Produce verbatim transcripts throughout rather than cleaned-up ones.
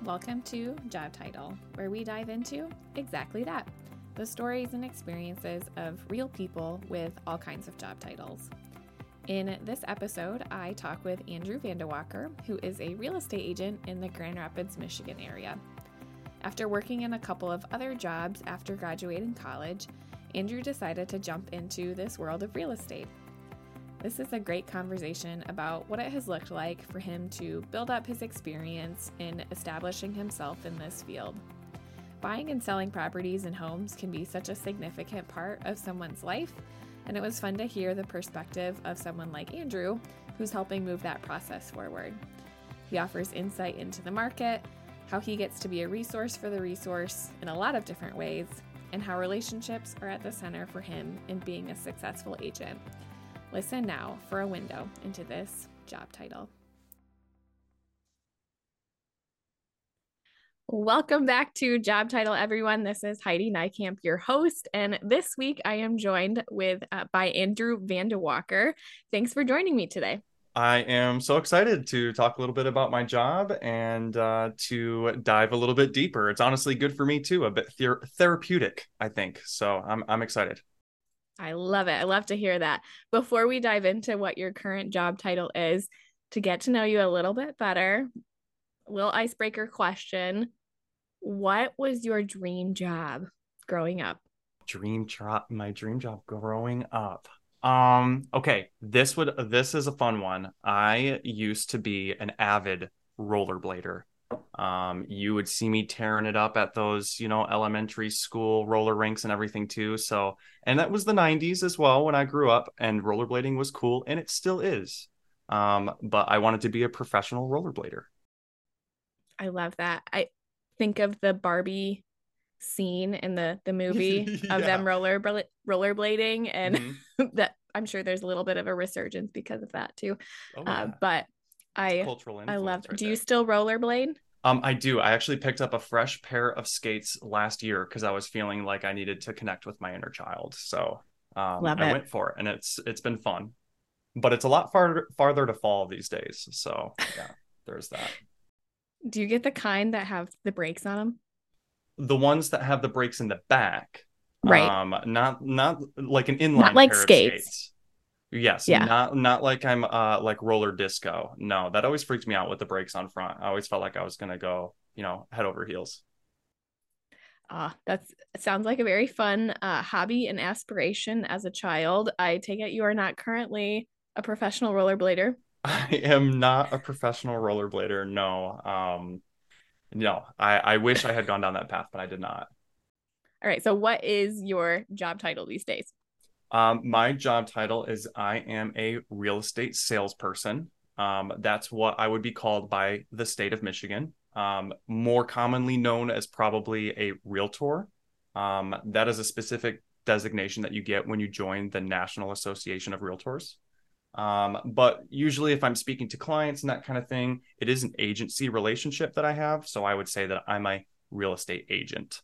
Welcome to Job Title, where we dive into exactly that, the stories and experiences of real people with all kinds of job titles. In this episode, I talk with Andrew Vandewalker, who is a real estate agent in the Grand Rapids, Michigan area. After working in a couple of other jobs after graduating college, Andrew decided to jump into this world of real estate. This is a great conversation about what it has looked like for him to build up his experience in establishing himself in this field. Buying and selling properties and homes can be such a significant part of someone's life, and it was fun to hear the perspective of someone like Andrew, who's helping move that process forward. He offers insight into the market, how he gets to be a resource for the resource in a lot of different ways, and how relationships are at the center for him in being a successful agent. Listen now for a window into this job title. Welcome back to Job Title, everyone. This is Heidi Nijkamp, your host, and this week I am joined with uh, by Andrew Vandewalker. Thanks for joining me today. I am so excited to talk a little bit about my job and uh, to dive a little bit deeper. It's honestly good for me too, a bit ther- therapeutic, I think. So I'm I'm excited. I love it. I love to hear that. Before we dive into what your current job title is, to get to know you a little bit better, a little icebreaker question. What was your dream job growing up? Dream job, my dream job growing up. Um, okay, this would this is a fun one. I used to be an avid rollerblader. Um, you would see me tearing it up at those, you know, elementary school roller rinks and everything too. So, and that was the nineties as well when I grew up, and rollerblading was cool, and it still is. Um, but I wanted to be a professional rollerblader. I love that. I think of the Barbie scene in the the movie Yeah. of them roller rollerblading, and Mm-hmm. that I'm sure there's a little bit of a resurgence because of that too. Oh Uh, yeah, but I cultural I love. influence right Do there. you still rollerblade? Um, I do. I actually picked up a fresh pair of skates last year because I was feeling like I needed to connect with my inner child. So um, Love I it. went for it, and it's it's been fun. But it's a lot farther farther to fall these days. So yeah, there's that. Do you get the kind that have the brakes on them? The ones that have the brakes in the back, Right. um, not not like an Not inline like pair of skates. skates. Yes, Yeah. not not like I'm uh like roller disco. No, that always freaked me out with the brakes on front. I always felt like I was gonna go, you know, head over heels. Uh, that's sounds like a very fun uh, hobby and aspiration as a child. I take it you are not currently a professional rollerblader. I am not a professional rollerblader. No. Um, no. I, I wish I had gone down that path, but I did not. All right. So what is your job title these days? Um, my job title is I am a real estate salesperson. Um, that's what I would be called by the state of Michigan. Um, more commonly known as probably a realtor. Um, that is a specific designation that you get when you join the National Association of Realtors. Um, but usually, if I'm speaking to clients and that kind of thing, it is an agency relationship that I have. So I would say that I'm a real estate agent.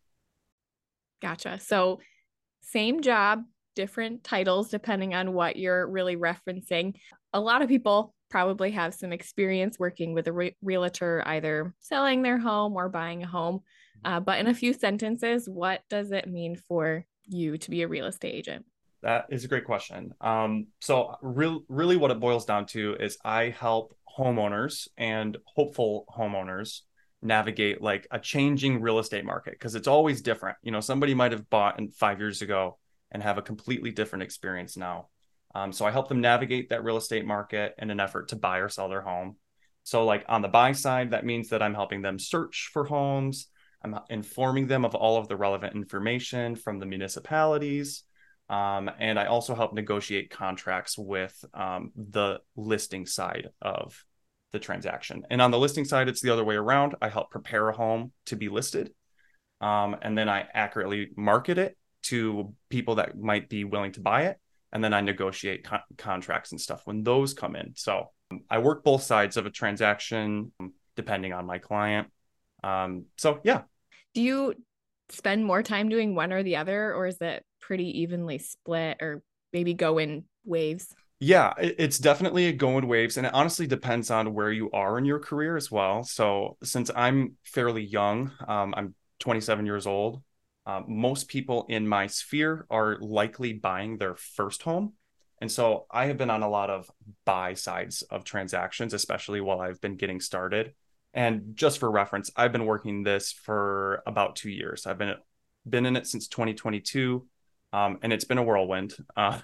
Gotcha. So same job, different titles depending on what you're really referencing. A lot of people probably have some experience working with a re- realtor, either selling their home or buying a home. Uh, but in a few sentences, what does it mean for you to be a real estate agent? That is a great question. Um, so, real, really, what it boils down to is I help homeowners and hopeful homeowners navigate like a changing real estate market because it's always different. You know, somebody might have bought in five years ago and have a completely different experience now. Um, so I help them navigate that real estate market in an effort to buy or sell their home. So, like on the buy side, that means that I'm helping them search for homes. I'm informing them of all of the relevant information from the municipalities. Um, and I also help negotiate contracts with um, the listing side of the transaction. And on the listing side, it's the other way around. I help prepare a home to be listed. Um, and then I accurately market it to people that might be willing to buy it. And then I negotiate con- contracts and stuff when those come in. So um, I work both sides of a transaction depending on my client. Um, so, yeah. Do you spend more time doing one or the other, or is it pretty evenly split, or maybe go in waves? Yeah, it, it's definitely a go in waves, and it honestly depends on where you are in your career as well. So, since I'm fairly young, um, I'm twenty-seven years old. Uh, most people in my sphere are likely buying their first home, and so I have been on a lot of buy sides of transactions, especially while I've been getting started. And just for reference, I've been working this for about two years. I've been been in it since twenty twenty-two, um, and it's been a whirlwind. Uh,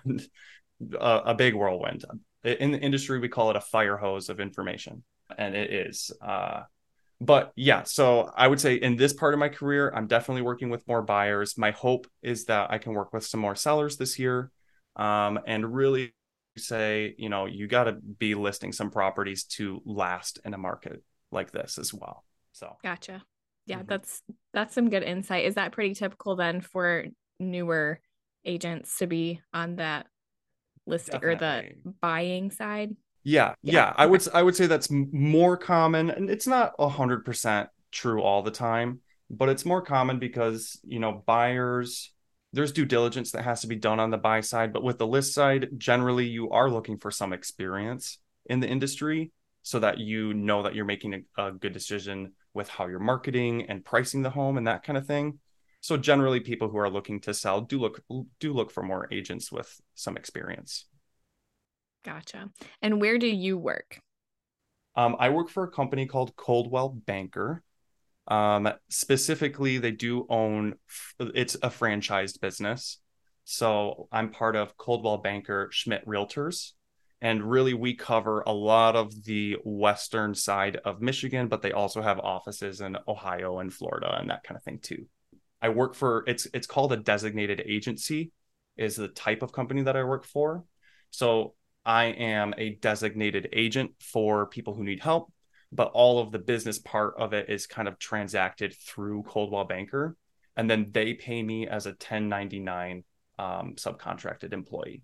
a, a big whirlwind. In the industry, we call it a fire hose of information, and it is. Uh, but yeah, so I would say in this part of my career, I'm definitely working with more buyers. My hope is that I can work with some more sellers this year, um, and really say, you know, you got to be listing some properties to last in a market like this as well. So, Gotcha. Yeah, mhm, that's that's some good insight. Is that pretty typical then for newer agents to be on that listing or the definitely. buying side? Yeah, Yeah. yeah. I Okay. would I would say that's more common, and it's not a hundred percent true all the time, but it's more common because you know buyers. There's due diligence that has to be done on the buy side, but with the list side, generally you are looking for some experience in the industry so that you know that you're making a, a good decision with how you're marketing and pricing the home and that kind of thing. So generally, people who are looking to sell do look do look for more agents with some experience. Gotcha. And where do you work? Um, I work for a company called Coldwell Banker. Um, specifically, they do own, it's a franchised business. So I'm part of Coldwell Banker Schmidt Realtors. And really, we cover a lot of the western side of Michigan, but they also have offices in Ohio and Florida and that kind of thing too. I work for, it's it's called a designated agency, is the type of company that I work for. So I am a designated agent for people who need help, but all of the business part of it is kind of transacted through Coldwell Banker. And then they pay me as a ten ninety-nine um, subcontracted employee.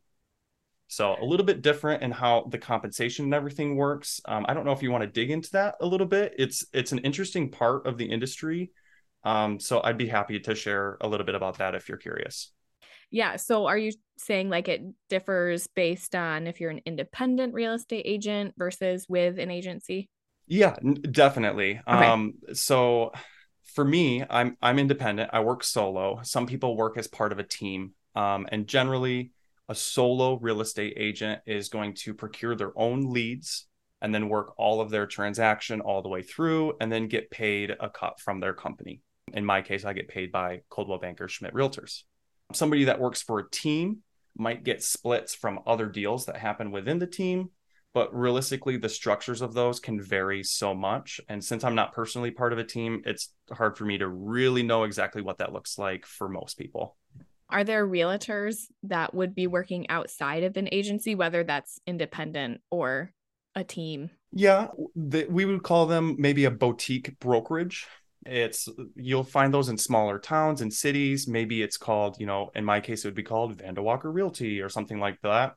So a little bit different in how the compensation and everything works. Um, I don't know if you want to dig into that a little bit. It's it's an interesting part of the industry. Um, so I'd be happy to share a little bit about that if you're curious. Yeah. So are you saying like it differs based on if you're an independent real estate agent versus with an agency? Yeah, n- definitely. Okay. Um, so for me, I'm I'm independent. I work solo. Some people work as part of a team. Um, and generally, a solo real estate agent is going to procure their own leads and then work all of their transaction all the way through and then get paid a cut from their company. In my case, I get paid by Coldwell Banker Schmidt Realtors. Somebody that works for a team might get splits from other deals that happen within the team, but realistically the structures of those can vary so much, and since I'm not personally part of a team, it's hard for me to really know exactly what that looks like for most people. Are there realtors that would be working outside of an agency, whether that's independent or a team? Yeah, the, we would call them maybe a boutique brokerage. It's you'll find those in smaller towns and cities. Maybe it's called, you know, in my case, it would be called Vanda Walker Realty or something like that.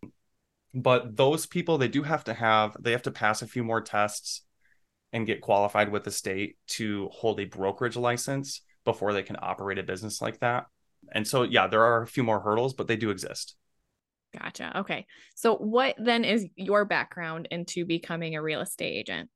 But those people, they do have to have, they have to pass a few more tests and get qualified with the state to hold a brokerage license before they can operate a business like that. And so, yeah, there are a few more hurdles, but they do exist. Gotcha. Okay. So, what then is your background into becoming a real estate agent?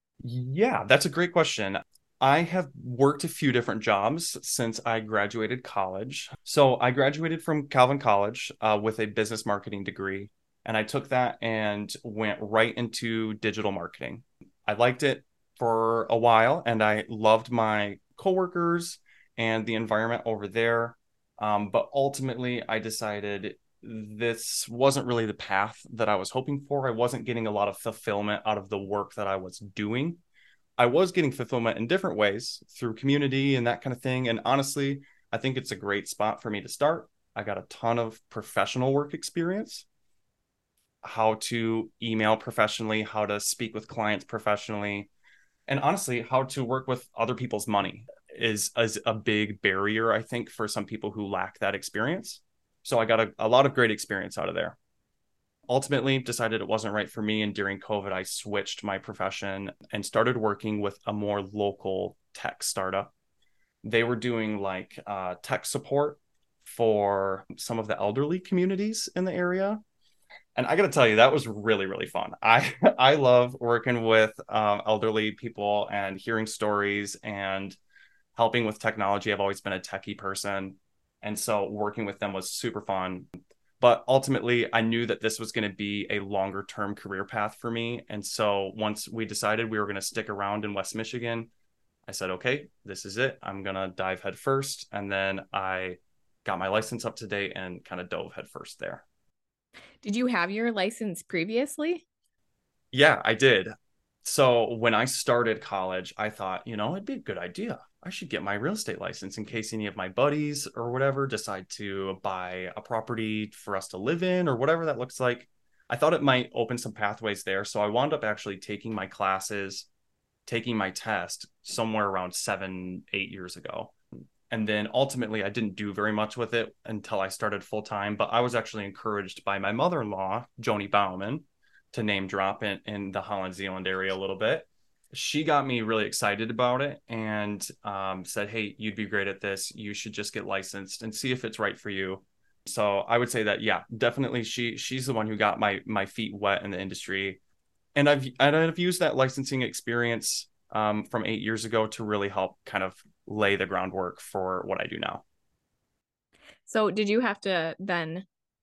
Yeah, that's a great question. I have worked a few different jobs since I graduated college. So I graduated from Calvin College uh, with a business marketing degree, and I took that and went right into digital marketing. I liked it for a while, and I loved my coworkers and the environment over there. Um, but ultimately, I decided this wasn't really the path that I was hoping for. I wasn't getting a lot of fulfillment out of the work that I was doing. I was getting fulfillment in different ways through community and that kind of thing. And honestly, I think it's a great spot for me to start. I got a ton of professional work experience, how to email professionally, how to speak with clients professionally, and honestly, how to work with other people's money is, is a big barrier, I think, for some people who lack that experience. So I got a, a lot of great experience out of there. Ultimately decided it wasn't right for me, and during COVID I switched my profession and started working with a more local tech startup. They were doing like uh, tech support for some of the elderly communities in the area, And I got to tell you, that was really, really fun. I I love working with um, elderly people and hearing stories and helping with technology. I've always been a techie person. And so working with them was super fun. But ultimately, I knew that this was going to be a longer term career path for me. And so once we decided we were going to stick around in West Michigan, I said, okay, this is it. I'm going to dive head first. And then I got my license up to date and kind of dove head first there. Did you have your license previously? Yeah, I did. So when I started college, I thought, you know, it'd be a good idea. I should get my real estate license in case any of my buddies or whatever decide to buy a property for us to live in or whatever that looks like. I thought it might open some pathways there. So I wound up actually taking my classes, taking my test somewhere around seven, eight years ago. And then ultimately, I didn't do very much with it until I started full time. But I was actually encouraged by my mother in law, Joni Bauman, to name drop in, in the Holland Zealand area a little bit. She got me really excited about it and um, said, hey, you'd be great at this. You should just get licensed and see if it's right for you. So I would say that, yeah, definitely she she's the one who got my my feet wet in the industry. And I've and I've used that licensing experience um, from eight years ago to really help kind of lay the groundwork for what I do now. So did you have to then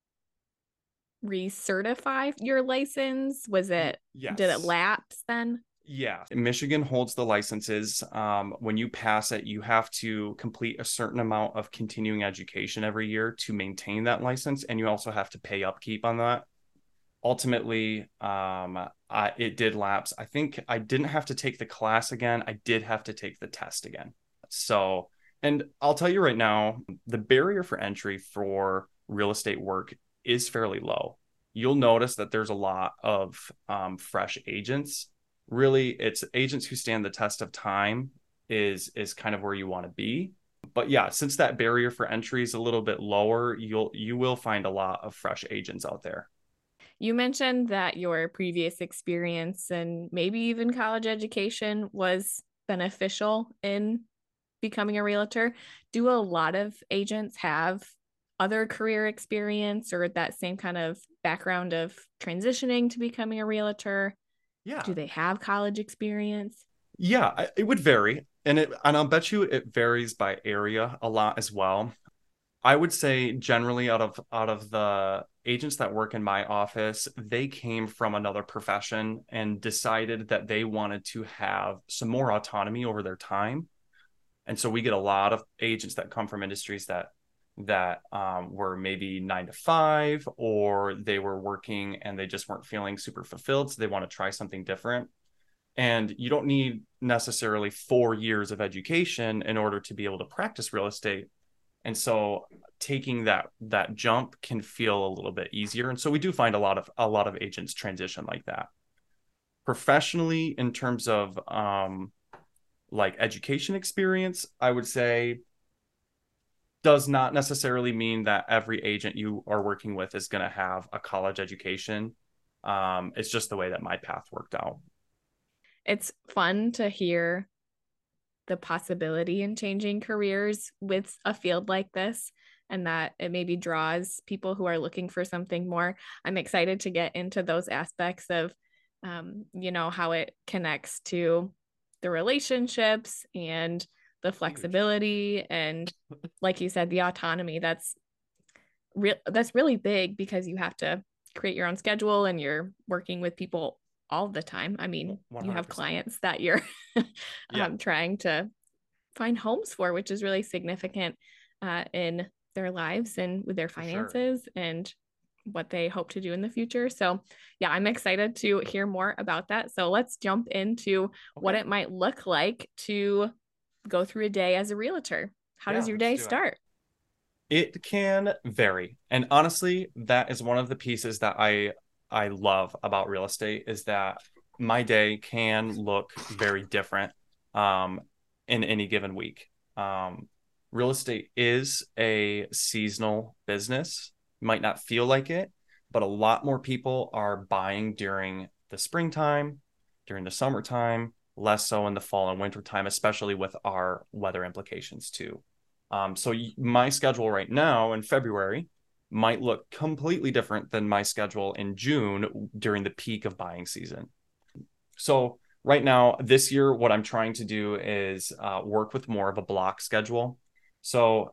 recertify your license? Was it, did it Yes. lapse then? Yeah. Michigan holds the licenses. Um, when you pass it, you have to complete a certain amount of continuing education every year to maintain that license. And you also have to pay upkeep on that. Ultimately, um, I, it did lapse. I think I didn't have to take the class again. I did have to take the test again. So, and I'll tell you right now, the barrier for entry for real estate work is fairly low. You'll notice that there's a lot of um, fresh agents. Really, it's agents who stand the test of time is is kind of where you want to be. But yeah, since that barrier for entry is a little bit lower, you'll you will find a lot of fresh agents out there. You mentioned that your previous experience and maybe even college education was beneficial in becoming a realtor. Do a lot of agents have other career experience or that same kind of background of transitioning to becoming a realtor? Yeah. Do they have college experience? Yeah, it would vary. And it and I'll bet you it varies by area a lot as well. I would say generally out of out of the agents that work in my office, they came from another profession and decided that they wanted to have some more autonomy over their time. And so we get a lot of agents that come from industries that that um, were maybe nine to five, or they were working and they just weren't feeling super fulfilled. So they want to try something different. And you don't need necessarily four years of education in order to be able to practice real estate. And so taking that that jump can feel a little bit easier. And so we do find a lot of a lot of agents transition like that. Professionally, in terms of um, like education experience, I would say does not necessarily mean that every agent you are working with is going to have a college education. Um, it's just the way that my path worked out. It's fun to hear the possibility in changing careers with a field like this and that it maybe draws people who are looking for something more. I'm excited to get into those aspects of, um, you know, how it connects to the relationships and the Huge. flexibility and, like you said, the autonomy. That's real. That's really big because you have to create your own schedule and you're working with people all the time. I mean, you have one hundred percent. clients that you're Yeah, um, trying to find homes for, which is really significant uh, in their lives and with their for sure. finances and what they hope to do in the future. So, yeah, I'm excited to hear more about that. So, let's jump into what Okay. it might look like to go through a day as a realtor. How Yeah, does your let's day do it. start? It can vary. And honestly, that is one of the pieces that I I love about real estate is that my day can look very different um, in any given week. Um, real estate is a seasonal business. Might not feel like it, but a lot more people are buying during the springtime, during the summertime, less so in the fall and winter time, especially with our weather implications too. Um, so my schedule right now in February, might look completely different than my schedule in June during the peak of buying season. So right now, this year, what I'm trying to do is uh, work with more of a block schedule. So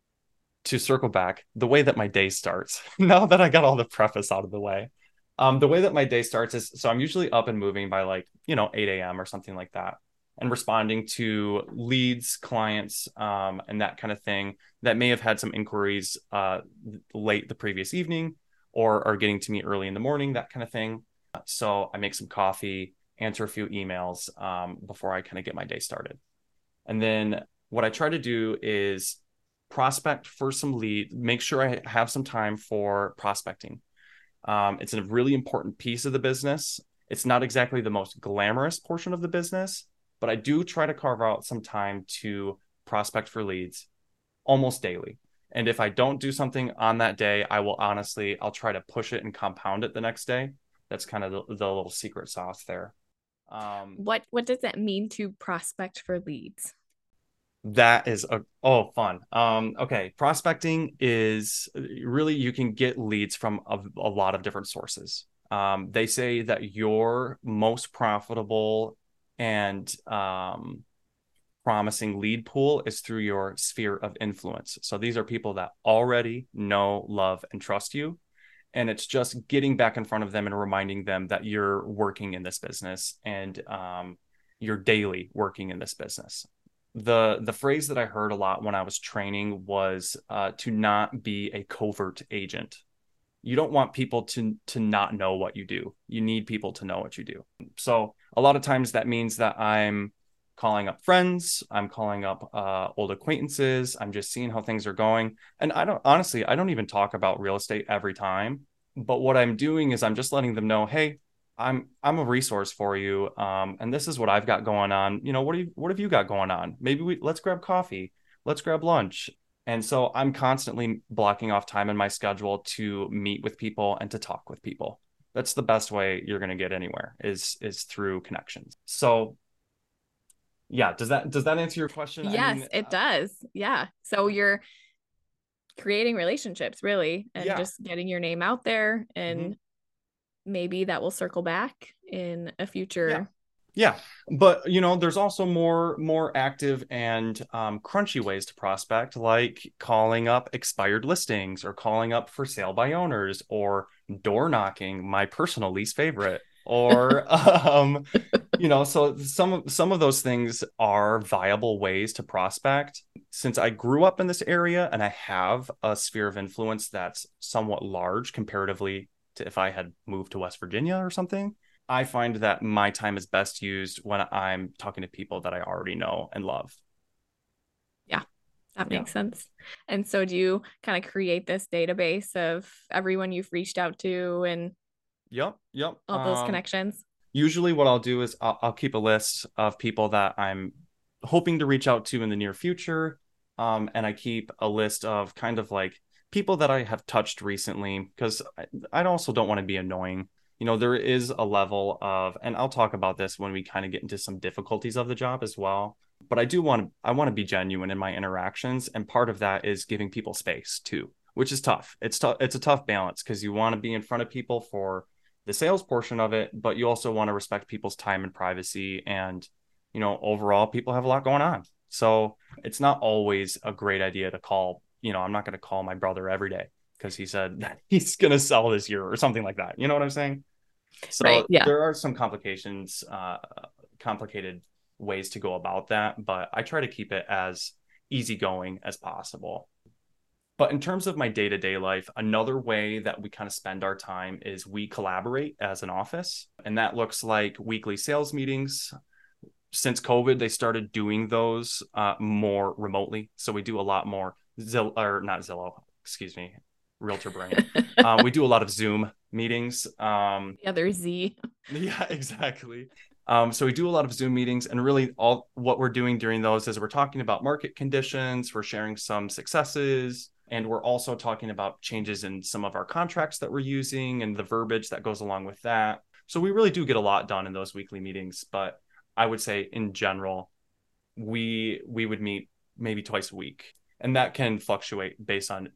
to circle back, the way that my day starts, now that I got all the preface out of the way, um, the way that my day starts is, so I'm usually up and moving by like, you know, eight a.m. or something like that, and responding to leads, clients, um, and that kind of thing that may have had some inquiries uh, late the previous evening or are getting to me early in the morning, that kind of thing. So I make some coffee, answer a few emails um, before I kind of get my day started. And then what I try to do is prospect for some lead, make sure I have some time for prospecting. Um, it's a really important piece of the business. It's not exactly the most glamorous portion of the business, but I do try to carve out some time to prospect for leads almost daily. And if I don't do something on that day, I will honestly, I'll try to push it and compound it the next day. That's kind of the, the little secret sauce there. Um, what what does that mean to prospect for leads? That is a oh fun. Um, okay, prospecting is really, you can get leads from a, a lot of different sources. Um, they say that your most profitable and um, promising lead pool is through your sphere of influence. So these are people that already know, love, and trust you. And it's just getting back in front of them and reminding them that you're working in this business and um, you're daily working in this business. The the phrase that I heard a lot when I was training was uh, to not be a covert agent. You don't want people to to not know what you do. You need people to know what you do. So a lot of times that means that I'm calling up friends, I'm calling up uh, old acquaintances, I'm just seeing how things are going. And I don't, honestly, I don't even talk about real estate every time. But what I'm doing is I'm just letting them know, hey, I'm I'm a resource for you, um, and this is what I've got going on. You know, what do you what have you got going on? Maybe we let's grab coffee, let's grab lunch. And so I'm constantly blocking off time in my schedule to meet with people and to talk with people. That's the best way you're going to get anywhere is is through connections. So yeah, does that does that answer your question? Yes, I mean, it uh, does. Yeah. So you're creating relationships really, and yeah, just getting your name out there, and mm-hmm. maybe that will circle back in a future. Yeah. Yeah, but you know, there's also more more active and um, crunchy ways to prospect, like calling up expired listings or calling up for sale by owners or door knocking, my personal least favorite. Or um, you know, so some some of those things are viable ways to prospect. Since I grew up in this area and I have a sphere of influence that's somewhat large comparatively to if I had moved to West Virginia or something, I find that my time is best used when I'm talking to people that I already know and love. Yeah, that makes yeah. sense. And so do you kind of create this database of everyone you've reached out to and yep, yep. all those um, connections? Usually what I'll do is I'll, I'll keep a list of people that I'm hoping to reach out to in the near future. Um, and I keep a list of kind of like people that I have touched recently, because I, I also don't want to be annoying. You know, there is a level of, and I'll talk about this when we kind of get into some difficulties of the job as well. But I do want to, I want to be genuine in my interactions. And part of that is giving people space too, which is tough. It's tough. It's a tough balance because you want to be in front of people for the sales portion of it, but you also want to respect people's time and privacy. And, you know, overall, people have a lot going on. So it's not always a great idea to call, you know, I'm not going to call my brother every day because he said that he's going to sell this year or something like that. You know what I'm saying? So right, yeah. There are some complications, uh, complicated ways to go about that, but I try to keep it as easygoing as possible. But in terms of my day-to-day life, another way that we kind of spend our time is we collaborate as an office, and that looks like weekly sales meetings. Since COVID, they started doing those uh, more remotely. So we do a lot more Zillow, or not Zillow, excuse me, Realtor Brain. uh, we do a lot of Zoom meetings. Um, the other Z. Yeah, exactly. Um, so we do a lot of Zoom meetings, and really all what we're doing during those is we're talking about market conditions, we're sharing some successes, and we're also talking about changes in some of our contracts that we're using and the verbiage that goes along with that. So we really do get a lot done in those weekly meetings, but I would say in general, we we would meet maybe twice a week, and that can fluctuate based on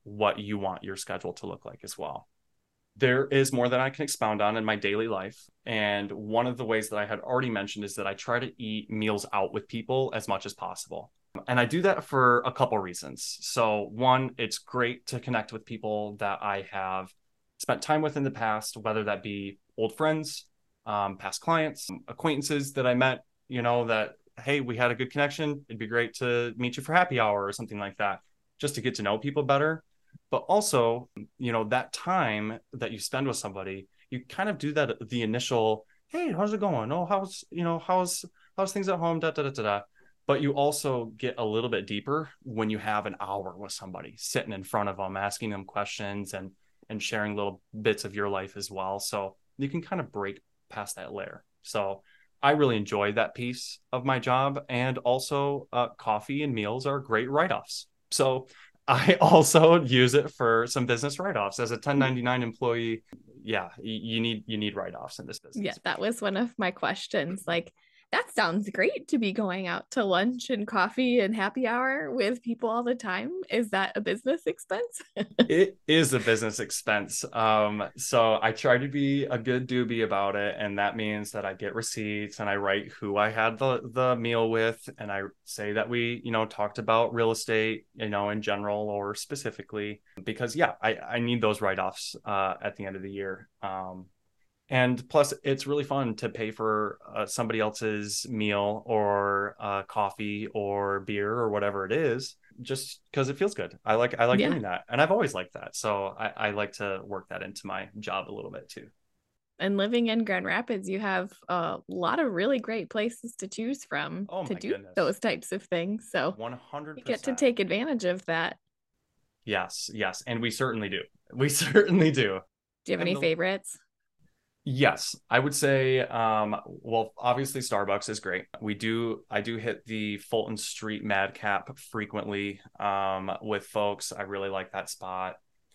what you want your schedule to look like as well. There is more that I can expound on in my daily life. And one of the ways that I had already mentioned is that I try to eat meals out with people as much as possible. And I do that for a couple reasons. So one, it's great to connect with people that I have spent time with in the past, whether that be old friends, um, past clients, acquaintances that I met, you know, that, hey, we had a good connection. It'd be great to meet you for happy hour or something like that, just to get to know people better. But also, you know, that time that you spend with somebody, you kind of do that the initial, hey, how's it going? Oh, how's, you know, how's, how's things at home? Da, da, da, da, da. But you also get a little bit deeper when you have an hour with somebody sitting in front of them, asking them questions and, and sharing little bits of your life as well. So you can kind of break past that layer. So I really enjoy that piece of my job. And also uh, coffee and meals are great write-offs. So I also use it for some business write-offs as a ten ninety-nine employee. Yeah, you need you need write-offs in this business. Yeah, that was one of my questions. Like, that sounds great to be going out to lunch and coffee and happy hour with people all the time. Is that a business expense? It is a business expense. Um, so I try to be a good doobie about it. And that means that I get receipts and I write who I had the, the meal with. And I say that we, you know, talked about real estate, you know, in general or specifically, because yeah, I, I need those write-offs uh, at the end of the year. Um, And plus, it's really fun to pay for uh, somebody else's meal or uh, coffee or beer or whatever it is, just because it feels good. I like I like Yeah. doing that, and I've always liked that. So I, I like to work that into my job a little bit too. And living in Grand Rapids, you have a lot of really great places to choose from Oh to my do goodness, those types of things. So one hundred you get to percent. take advantage of that. Yes, yes, and we certainly do. We certainly do. Do you have And any the favorites? Yes, I would say, um, well, obviously Starbucks is great. We do, I do hit the Fulton Street Madcap frequently um, with folks. I really like that spot.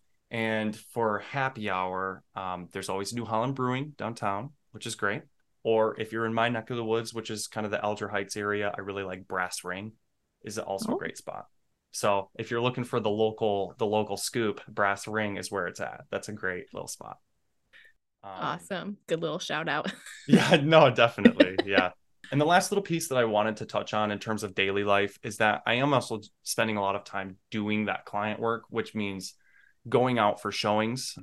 And for happy hour, um, there's always New Holland Brewing downtown, which is great. Or if you're in my neck of the woods, which is kind of the Alger Heights area, I really like Brass Ring, is also a Oh, great spot. So if you're looking for the local, the local scoop, Brass Ring is where it's at. That's a great little spot. Um, awesome. Good little shout out. Yeah, no, definitely. Yeah. And the last little piece that I wanted to touch on in terms of daily life is that I am also spending a lot of time doing that client work, which means going out for showings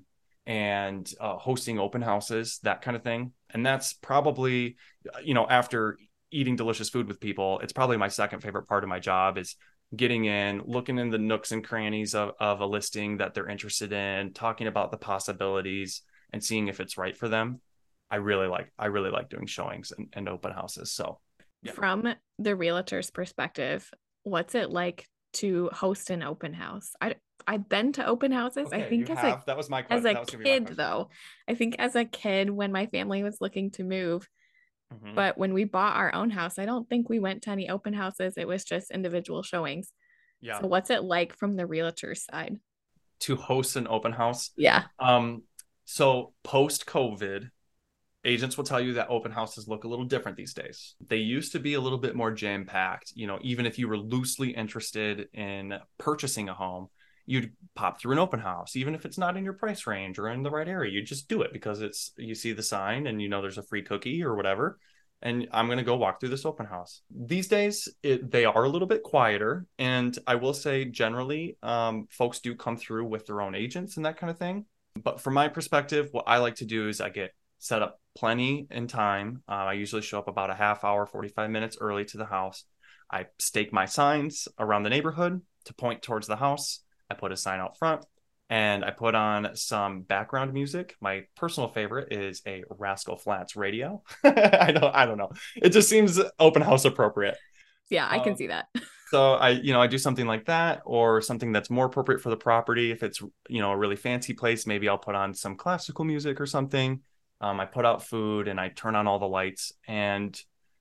and uh, hosting open houses, that kind of thing. And that's probably, you know, after eating delicious food with people, it's probably my second favorite part of my job is getting in, looking in the nooks and crannies of, of a listing that they're interested in, talking about the possibilities and seeing if it's right for them. I really like I really like doing showings and, and open houses. So yeah. From the realtor's perspective, what's it like to host an open house? I I've been to open houses. Okay, I think you as have. a That was my as question. a That was gonna be my kid question. though, I think as a kid when my family was looking to move, Mhm. but when we bought our own house, I don't think we went to any open houses. It was just individual showings. Yeah. So what's it like from the realtor side? To host an open house. Yeah. Um, so post COVID, agents will tell you that open houses look a little different these days. They used to be a little bit more jam-packed. You know, even if you were loosely interested in purchasing a home, you'd pop through an open house, even if it's not in your price range or in the right area. You just do it because it's you see the sign and you know there's a free cookie or whatever. And I'm going to go walk through this open house. These days, it, they are a little bit quieter. And I will say, generally, um, folks do come through with their own agents and that kind of thing. But from my perspective, what I like to do is I get set up plenty in time. Uh, I usually show up about a half hour, forty-five minutes early to the house. I stake my signs around the neighborhood to point towards the house. I put a sign out front and I put on some background music. My personal favorite is a Rascal Flatts radio. I don't, I don't know. It just seems open house appropriate. Yeah, I can Um, see that. so I, you know, I do something like that or something that's more appropriate for the property. If it's, you know, a really fancy place, maybe I'll put on some classical music or something. Um, I put out food and I turn on all the lights and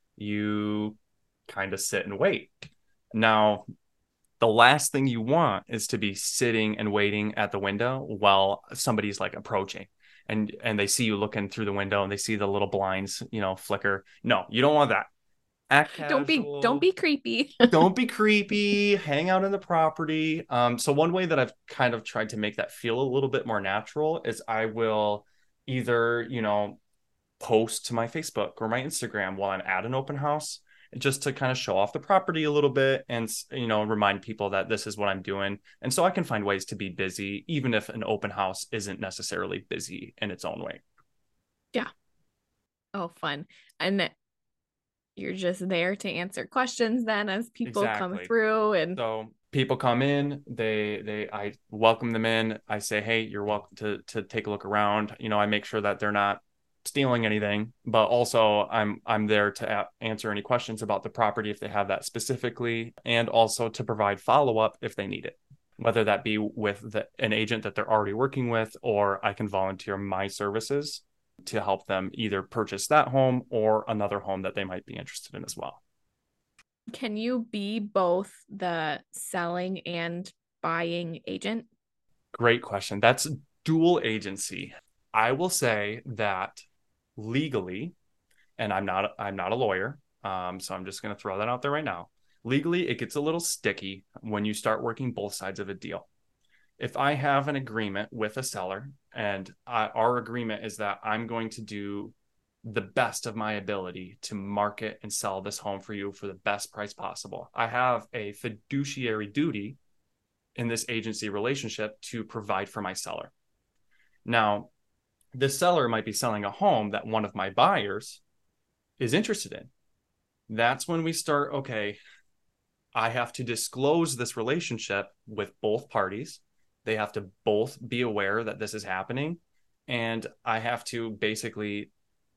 you kind of sit and wait. Now, the last thing you want is to be sitting and waiting at the window while somebody's like approaching and and they see you looking through the window and they see the little blinds, you know, flicker. No, you don't want that. Act Don't be don't casual. be creepy. Don't be creepy. Hang out in the property. Um, so one way that I've kind of tried to make that feel a little bit more natural is I will either, you know, post to my Facebook or my Instagram while I'm at an open house, just to kind of show off the property a little bit and, you know, remind people that this is what I'm doing. And so I can find ways to be busy, even if an open house isn't necessarily busy in its own way. Yeah. Oh, fun. And you're just there to answer questions then as people come Exactly. through and So people come in, they they I welcome them in. I say, hey, you're welcome to to take a look around. You know, I make sure that they're not stealing anything, but also I'm I'm there to a- answer any questions about the property if they have that specifically, and also to provide follow up if they need it, whether that be with the, an agent that they're already working with, or I can volunteer my services to help them either purchase that home or another home that they might be interested in as well. can you be both the selling and buying agent? Great question. That's dual agency. I will say that legally, and I'm not I'm not a lawyer, um, so I'm just going to throw that out there right now. Legally, it gets a little sticky when you start working both sides of a deal. If I have an agreement with a seller, and I, our agreement is that I'm going to do the best of my ability to market and sell this home for you for the best price possible, I have a fiduciary duty in this agency relationship to provide for my seller. Now, this seller might be selling a home that one of my buyers is interested in. That's when we start, okay, I have to disclose this relationship with both parties. They have to both be aware that this is happening. And I have to basically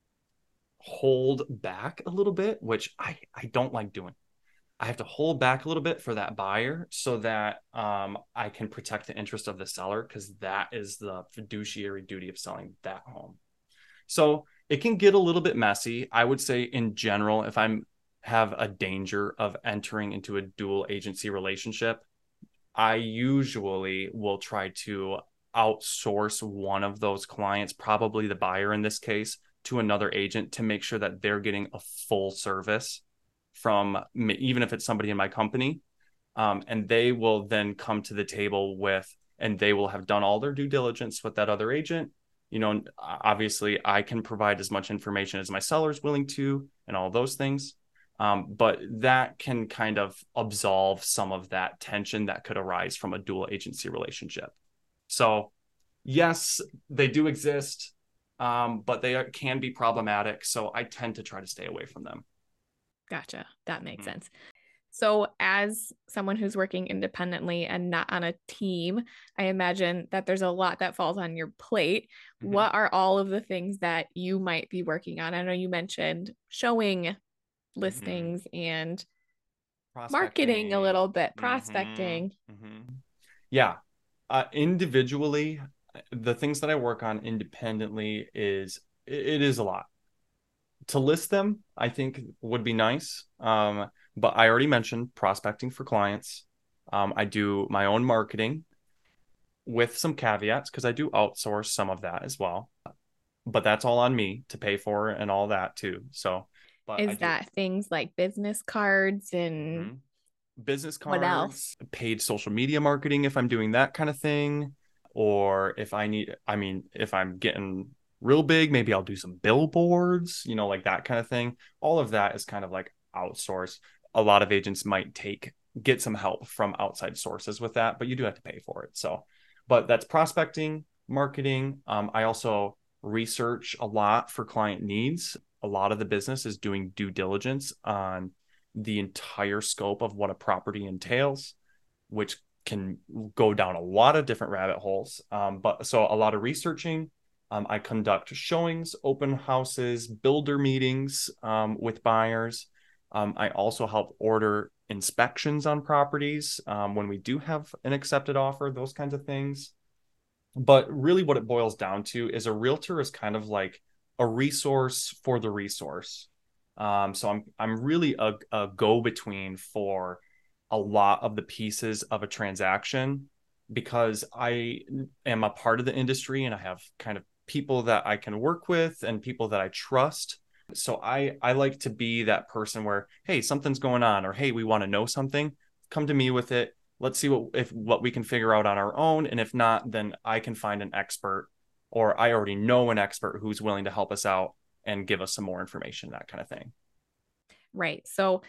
hold back a little bit, which I, I don't like doing. I have to hold back a little bit for that buyer so that um, I can protect the interest of the seller, because that is the fiduciary duty of selling that home. So it can get a little bit messy. I would say in general, if I'm have a danger of entering into a dual agency relationship, I usually will try to outsource one of those clients, probably the buyer in this case, to another agent to make sure that they're getting a full service from me, even if it's somebody in my company. Um, and they will then come to the table with, and they will have done all their due diligence with that other agent. You know, obviously, I can provide as much information as my seller is willing to, and all those things. Um, but that can kind of absolve some of that tension that could arise from a dual agency relationship. So, yes, they do exist, um, but they are, can be problematic. So, I tend to try to stay away from them. Gotcha. That makes Mm-hmm. sense. So, as someone who's working independently and not on a team, I imagine that there's a lot that falls on your plate. Mm-hmm. What are all of the things that you might be working on? I know you mentioned showing listings mm-hmm. and marketing a little bit, prospecting. Mm-hmm. Mm-hmm. Yeah. Uh, individually, the things that I work on independently is it is a lot. To list them, I think would be nice. Um, but I already mentioned prospecting for clients. Um, I do my own marketing with some caveats because I do outsource some of that as well. But that's all on me to pay for and all that too. So, but I Is do that things like business cards and mm-hmm. business what else? cards, paid social media marketing if I'm doing that kind of thing, or if I need, I mean, if I'm getting real big, maybe I'll do some billboards, you know, like that kind of thing. All of that is kind of like outsourced. A lot of agents might take get some help from outside sources with that, but you do have to pay for it. So, but that's prospecting, marketing. Um, I also research a lot for client needs. A lot of the business is doing due diligence on the entire scope of what a property entails, which can go down a lot of different rabbit holes. Um, but so a lot of researching. Um, I conduct showings, open houses, builder meetings um, with buyers. Um, I also help order inspections on properties um, when we do have an accepted offer, those kinds of things. But really, what it boils down to is a realtor is kind of like a resource for the resource. Um, so I'm I'm really a, a go-between for a lot of the pieces of a transaction, because I am a part of the industry and I have kind of people that I can work with and people that I trust. So I I like to be that person where, hey, something's going on, or hey, we want to know something. Come to me with it. Let's see what if what we can figure out on our own. And if not, then I can find an expert, or I already know an expert who's willing to help us out and give us some more information, that kind of thing. Right. So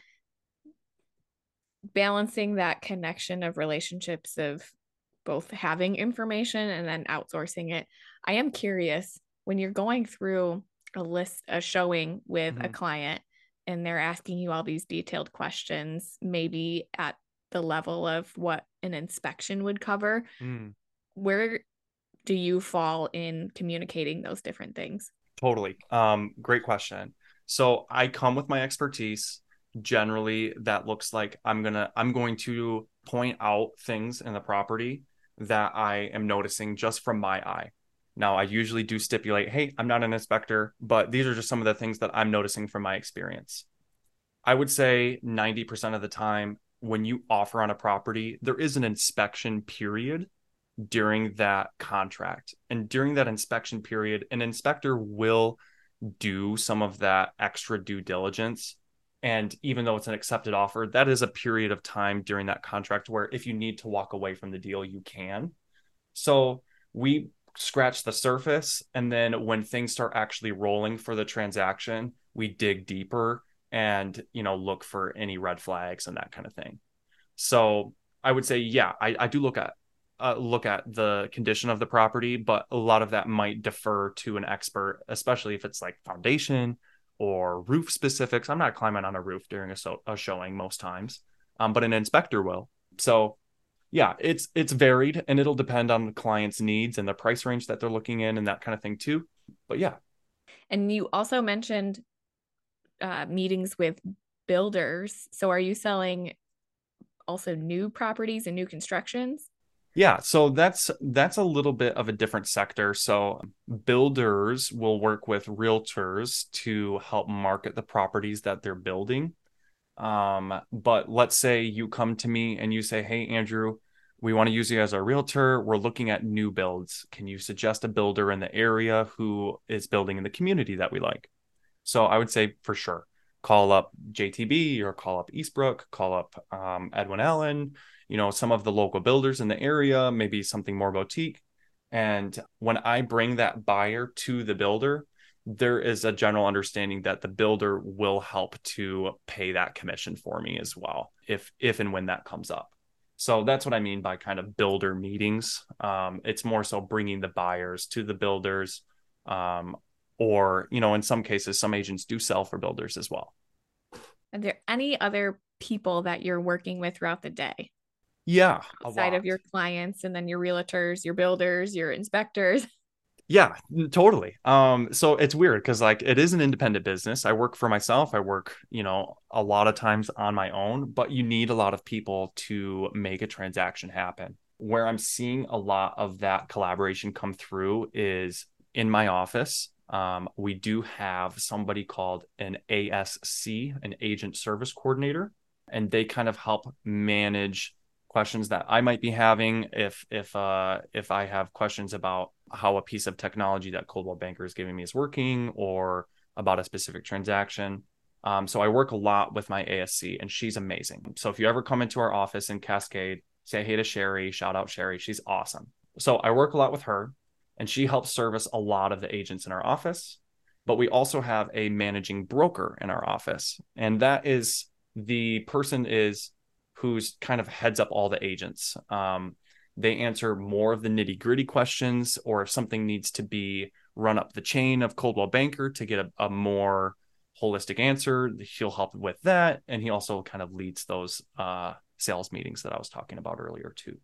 balancing that connection of relationships of both having information and then outsourcing it. I am curious when you're going through a list, a showing with mm-hmm. a client, and they're asking you all these detailed questions, maybe at the level of what an inspection would cover. Mm. Where do you fall in communicating those different things? Totally. Um, great question. So I come with my expertise. Generally, that looks like I'm gonna I'm going to point out things in the property that I am noticing just from my eye. Now, I usually do stipulate, hey, I'm not an inspector, but these are just some of the things that I'm noticing from my experience. I would say ninety percent of the time when you offer on a property, there is an inspection period during that contract. And during that inspection period, an inspector will do some of that extra due diligence. And even though it's an accepted offer, that is a period of time during that contract where if you need to walk away from the deal, you can. So we scratch the surface. And then when things start actually rolling for the transaction, we dig deeper and, you know, look for any red flags and that kind of thing. So I would say, yeah, I, I do look at uh, look at the condition of the property, but a lot of that might defer to an expert, especially if it's like foundation or roof specifics. I'm not climbing on a roof during a, so- a showing most times, um, but an inspector will. So yeah, it's it's varied, and it'll depend on the client's needs and the price range that they're looking in and that kind of thing too. But yeah. And you also mentioned uh, meetings with builders. So are you selling also new properties and new constructions? Yeah, so that's that's a little bit of a different sector. So builders will work with realtors to help market the properties that they're building. Um, but let's say you come to me and you say, hey, Andrew, we want to use you as our realtor. We're looking at new builds. Can you suggest a builder in the area who is building in the community that we like? So I would say for sure, call up J T B or call up Eastbrook, call up um, Edwin Allen, you know, some of the local builders in the area, maybe something more boutique. And when I bring that buyer to the builder, there is a general understanding that the builder will help to pay that commission for me as well, if if and when that comes up. So that's what I mean by kind of builder meetings. Um, it's more so bringing the buyers to the builders, um, or, you know, in some cases, some agents do sell for builders as well. Are there any other people that you're working with throughout the day? Yeah. Outside of your clients and then your realtors, your builders, your inspectors? Yeah, totally. Um, so it's weird because like it is an independent business. I work for myself. I work, you know, a lot of times on my own, but you need a lot of people to make a transaction happen. Where I'm seeing a lot of that collaboration come through is in my office. Um, we do have somebody called an A S C, an agent service coordinator, and they kind of help manage questions that I might be having if if uh if I have questions about how a piece of technology that Coldwell Banker is giving me is working, or about a specific transaction. Um, so I work a lot with my A S C, and she's amazing. So if you ever come into our office in Cascade, say hey to Sherry, shout out Sherry. She's awesome. So I work a lot with her, and she helps service a lot of the agents in our office. But we also have a managing broker in our office, and that is the person is who's kind of heads up all the agents. Um, they answer more of the nitty gritty questions, or if something needs to be run up the chain of Coldwell Banker to get a, a more holistic answer, he'll help with that. And he also kind of leads those uh, sales meetings that I was talking about earlier too.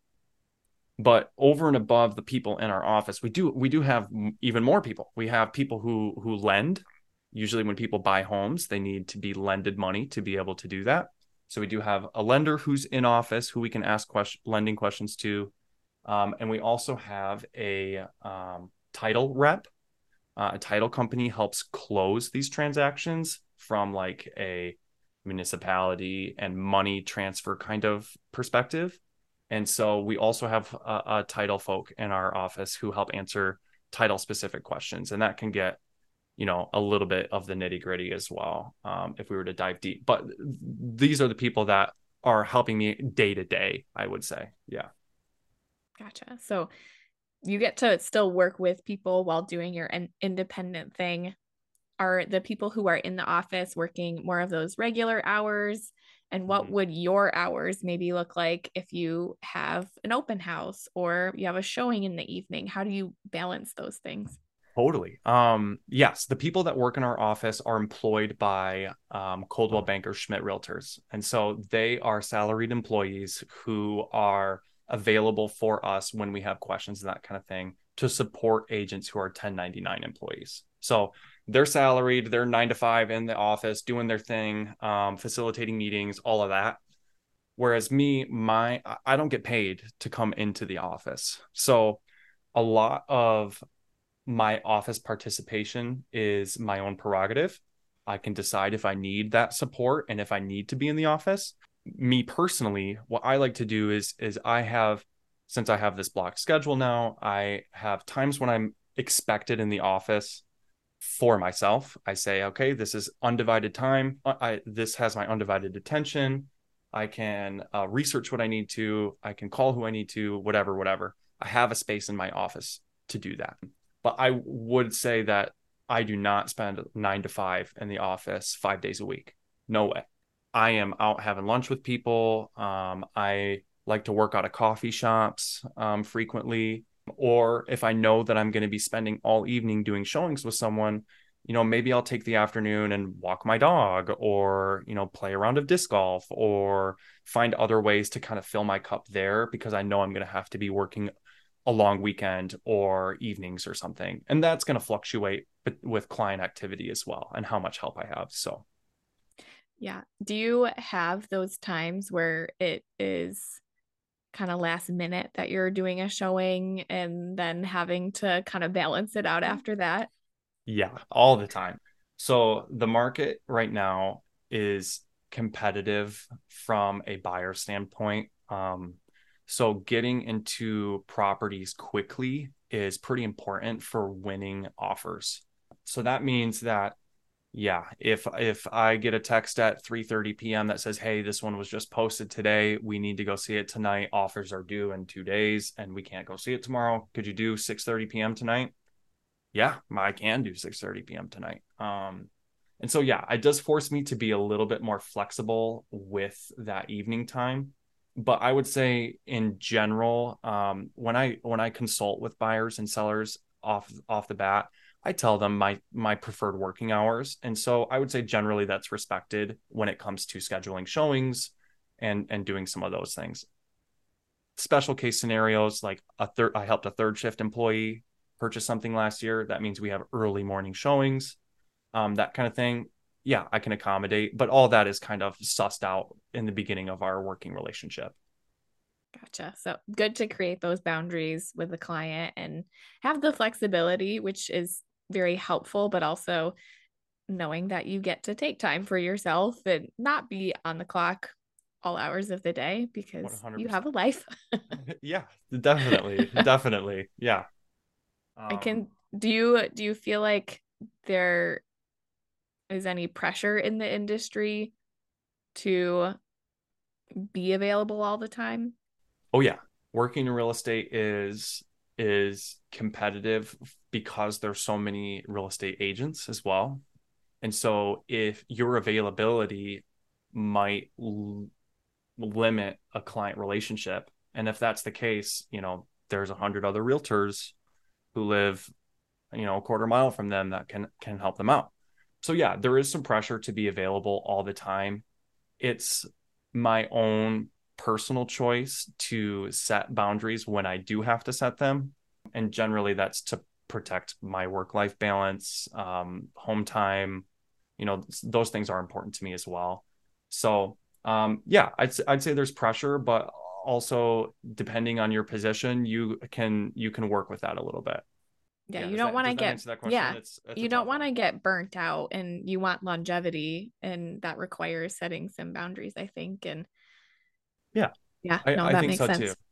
But over and above the people in our office, we do we do have even more people. We have people who who lend. Usually when people buy homes, they need to be lended money to be able to do that. So we do have a lender who's in office who we can ask question, lending questions to. Um, and we also have a um, title rep. Uh, a title company helps close these transactions from like a municipality and money transfer kind of perspective. And so we also have a, a title folk in our office who help answer title specific questions. And that can get, you know, a little bit of the nitty gritty as well, um, if we were to dive deep. But these are the people that are helping me day to day, I would say. Yeah. Gotcha. So you get to still work with people while doing your in- independent thing. Are the people who are in the office working more of those regular hours? And what Mm-hmm. would your hours maybe look like if you have an open house or you have a showing in the evening? How do you balance those things? Totally. Um, yes, the people that work in our office are employed by um, Coldwell Banker Schmidt Realtors. And so they are salaried employees who are available for us when we have questions and that kind of thing to support agents who are ten ninety-nine employees. So they're salaried, they're nine to five in the office, doing their thing, um, facilitating meetings, all of that. Whereas me, my I don't get paid to come into the office. So a lot of my office participation is my own prerogative. I can decide if I need that support and if I need to be in the office. Me personally, what I like to do is is I have, since I have this blocked schedule now, I have times when I'm expected in the office for myself. I say, okay, this is undivided time. I this has my undivided attention. I can uh, research what I need to. I can call who I need to, whatever, whatever. I have a space in my office to do that. But I would say that I do not spend nine to five in the office five days a week. No way. I am out having lunch with people. Um, I like to work out of coffee shops um, frequently. Or if I know that I'm going to be spending all evening doing showings with someone, you know, maybe I'll take the afternoon and walk my dog or, you know, play a round of disc golf or find other ways to kind of fill my cup there because I know I'm going to have to be working a long weekend or evenings or something. And that's going to fluctuate with client activity as well and how much help I have. So, Yeah. Do you have those times where it is kind of last minute that you're doing a showing and then having to kind of balance it out after that? yeah, all the time. So, the market right now is competitive from a buyer standpoint. Um, so, getting into properties quickly is pretty important for winning offers. So, that means that yeah, if if I get a text at three thirty p.m. that says, "Hey, this one was just posted today. We need to go see it tonight. Offers are due in two days and we can't go see it tomorrow. Could you do six thirty p.m. tonight?" Yeah, I can do six thirty p.m. tonight. Um and so yeah, it does force me to be a little bit more flexible with that evening time. But I would say in general, um, when I when I consult with buyers and sellers off off the bat, I tell them my my preferred working hours. And so I would say generally that's respected when it comes to scheduling showings and and doing some of those things. Special case scenarios like a third I helped a third shift employee purchase something last year. That means we have early morning showings, um, that kind of thing. Yeah, I can accommodate, but all that is kind of sussed out in the beginning of our working relationship. Gotcha. So good to create those boundaries with the client and have the flexibility, which is very helpful, but also knowing that you get to take time for yourself and not be on the clock all hours of the day because you have a one hundred percent. life. Yeah, definitely. Definitely. Yeah. I Um, can do you do you feel like there is any pressure in the industry to be available all the time? oh yeah, working in real estate is is competitive because there's so many real estate agents as well. And so if your availability might l- limit a client relationship, and if that's the case, you know, there's a hundred other realtors who live, you know, a quarter mile from them that can can help them out. So yeah, there is some pressure to be available all the time. It's my own personal choice to set boundaries when I do have to set them. And generally, that's to protect my work life balance, um, home time. You know, those things are important to me as well. So, um, yeah, I'd, I'd say there's pressure, but also depending on your position, you can you can work with that a little bit. Yeah, Yeah, you does don't that want to does that get, answer that question? yeah, It's it's a you don't tough want one. to get burnt out and you want longevity, and that requires setting some boundaries, I think. And Yeah, yeah, I no, I that think makes so too. sense.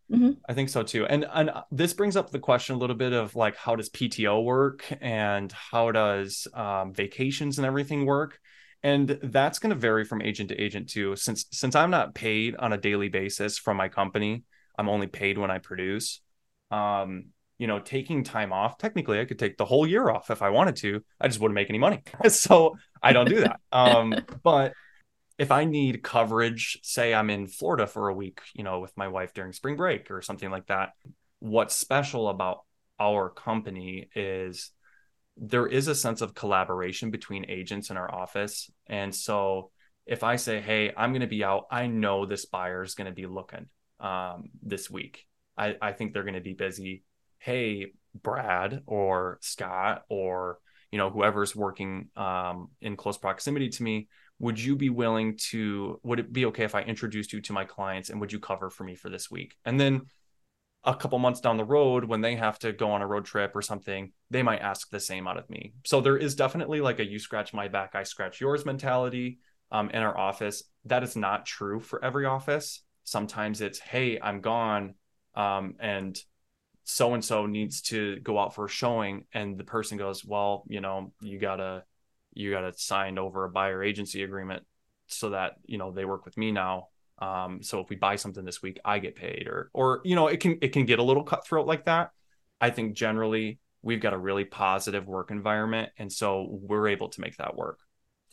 Mm-hmm. I think so too. And and this brings up the question a little bit of like, how does P T O work and how does um, vacations and everything work? And that's going to vary from agent to agent too. Since since I'm not paid on a daily basis from my company, I'm only paid when I produce. Um, you know, taking time off, technically I could take the whole year off if I wanted to. I just wouldn't make any money. So I don't do that. Um, but if I need coverage, say I'm in Florida for a week, you know, with my wife during spring break or something like that, what's special about our company is there is a sense of collaboration between agents in our office. And so if I say, hey, I'm going to be out, I know this buyer is going to be looking um, this week. I, I think they're going to be busy. Hey, Brad or Scott or, you know, whoever's working um, in close proximity to me, would you be willing to, would it be okay if I introduced you to my clients and would you cover for me for this week? And then a couple months down the road, when they have to go on a road trip or something, they might ask the same out of me. So there is definitely like a you scratch my back, I scratch yours mentality um, in our office. That is not true for every office. Sometimes it's, hey, I'm gone um, and so-and-so needs to go out for a showing. And the person goes, well, you know, you gotta, you got to sign over a buyer agency agreement so that, you know, they work with me now. Um, so if we buy something this week, I get paid or, or, you know, it can, it can get a little cutthroat like that. I think generally we've got a really positive work environment. And so we're able to make that work.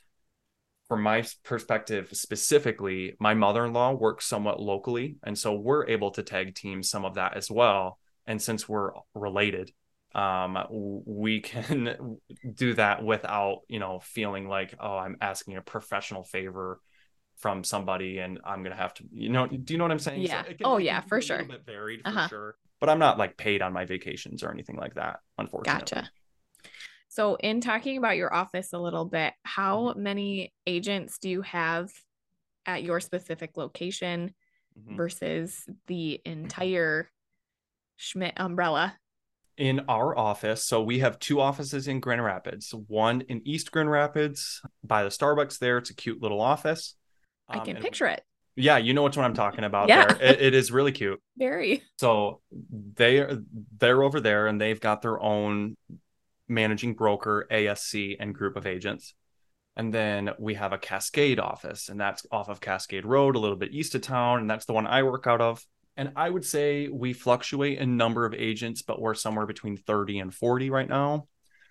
From my perspective, specifically, my mother-in-law works somewhat locally. And so we're able to tag team some of that as well. And since we're related, um we can do that without, you know, feeling like, oh, I'm asking a professional favor from somebody and I'm gonna have to, you know, do you know what I'm saying? Yeah. So it can, Oh, it yeah, can for be a sure. little bit varied for Uh-huh. sure, but I'm not like paid on my vacations or anything like that, unfortunately. Gotcha. So, in talking about your office a little bit, how Mhm. many agents do you have at your specific location Mhm. versus the entire Schmidt umbrella? In our office, so we have two offices in Grand Rapids, one in East Grand Rapids by the Starbucks there. It's a cute little office. I Um, can and picture it. yeah, you know which one I'm talking about Yeah, there. It, it is really cute. very. So they are they're over there and they've got their own managing broker, A S C, and group of agents. And then we have a Cascade office, and that's off of Cascade Road, a little bit east of town, and that's the one I work out of. And I would say we fluctuate in number of agents, but we're somewhere between thirty and forty right now.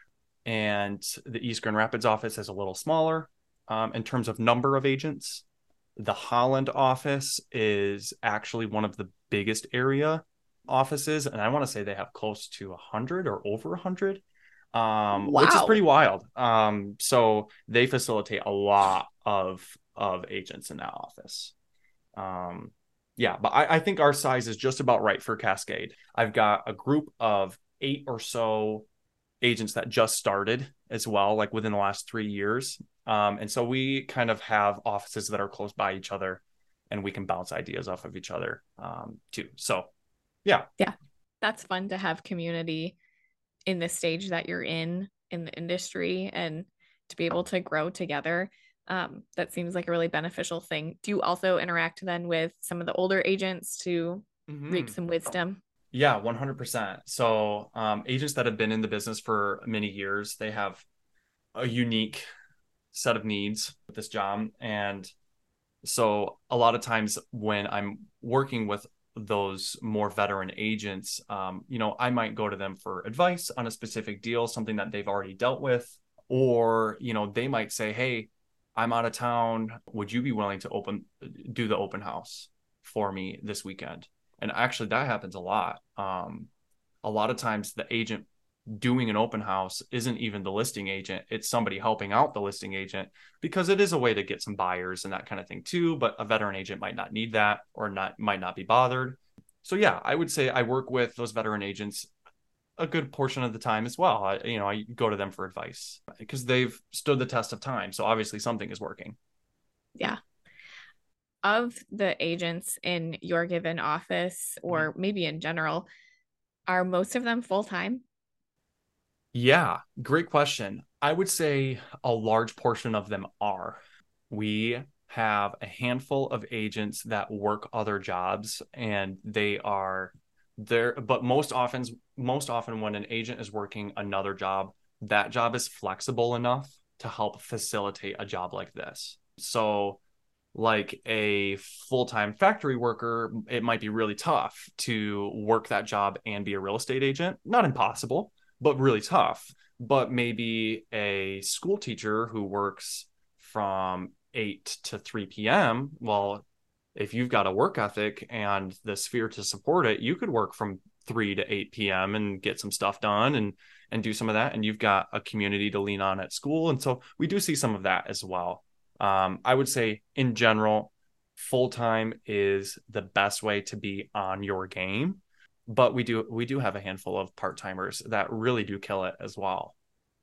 And the East Grand Rapids office is a little smaller um, in terms of number of agents. The Holland office is actually one of the biggest area offices, and I want to say they have close to one hundred or over one hundred, um, which is Wow. pretty wild. Um, so they facilitate a lot of of agents in that office. Um, yeah, but I, I think our size is just about right for Cascade. I've got a group of eight or so agents that just started as well, like within the last three years. Um, and so we kind of have offices that are close by each other and we can bounce ideas off of each other um, too. So, yeah. Yeah. That's fun to have community in the stage that you're in in the industry and to be able to grow together. Um, that seems like a really beneficial thing. Do you also interact then with some of the older agents to reap Mm-hmm. some wisdom? Yeah, one hundred percent. So, um, agents that have been in the business for many years, they have a unique set of needs with this job. And so a lot of times when I'm working with those more veteran agents, um, you know, I might go to them for advice on a specific deal, something that they've already dealt with, or, you know, they might say, hey, I'm out of town. Would you be willing to open, do the open house for me this weekend? And actually that happens a lot. Um, a lot of times the agent doing an open house isn't even the listing agent, it's somebody helping out the listing agent because it is a way to get some buyers and that kind of thing too, but a veteran agent might not need that or not might not be bothered. So yeah, I would say I work with those veteran agents a good portion of the time as well. I, you know, I go to them for advice because they've stood the test of time, so obviously something is working. Yeah. Of the agents in your given office, Mhm. or maybe in general, are most of them full time? Yeah, great question. I would say a large portion of them are. We have a handful of agents that work other jobs, and they are there. But most often, most often when an agent is working another job, that job is flexible enough to help facilitate a job like this. So like a full-time factory worker, it might be really tough to work that job and be a real estate agent. Not impossible, but really tough. But maybe a school teacher who works from eight to three p.m., well, if you've got a work ethic and the sphere to support it, you could work from three to eight p.m. and get some stuff done and and do some of that. And you've got a community to lean on at school. And so we do see some of that as well. Um, I would say in general, full-time is the best way to be on your game. But we do we do have a handful of part-timers that really do kill it as well.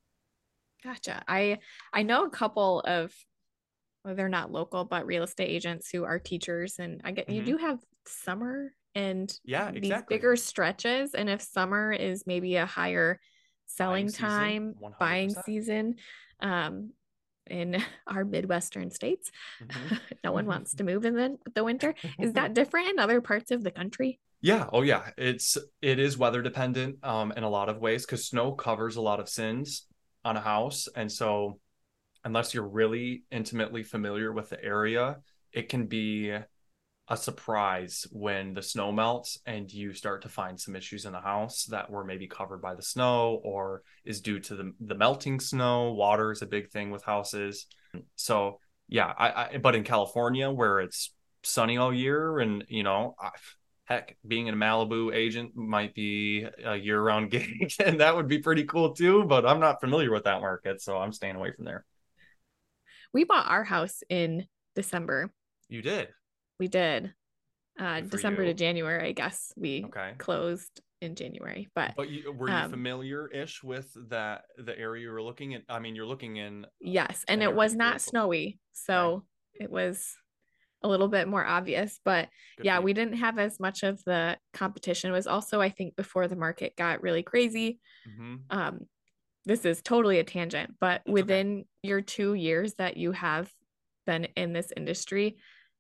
Gotcha. I I know a couple of, well, they're not local, but real estate agents who are teachers. And I get you Mm-hmm. do have summer and Yeah, these exactly. bigger stretches. And if summer is maybe a higher selling Buying season, time, one hundred buying percent. season, um, in our Midwestern states, Mm-hmm. no one wants to move in the, the winter. Is that different in other parts of the country? Yeah. Oh, yeah. It's it is weather dependent um, in a lot of ways because snow covers a lot of sins on a house, and so unless you're really intimately familiar with the area, it can be a surprise when the snow melts and you start to find some issues in the house that were maybe covered by the snow or is due to the, the melting snow. Water is a big thing with houses. So yeah, I, I but in California where it's sunny all year and you know, I, heck, being a Malibu agent might be a year-round gig and that would be pretty cool too, but I'm not familiar with that market, so I'm staying away from there. We bought our house in December. You did? We did. Uh, Good for December to you. January, I guess we Okay. closed in January. But But you, were you um, familiar-ish with that the area you were looking at? I mean, you're looking in yes, and an it area was you not really close. snowy, Okay, so it was a little bit more obvious. But good for yeah, you. we didn't have as much of the competition. It was also, I think, before the market got really crazy. Mm-hmm. Um, this is totally a tangent, but That's okay. within your two years that you have been in this industry,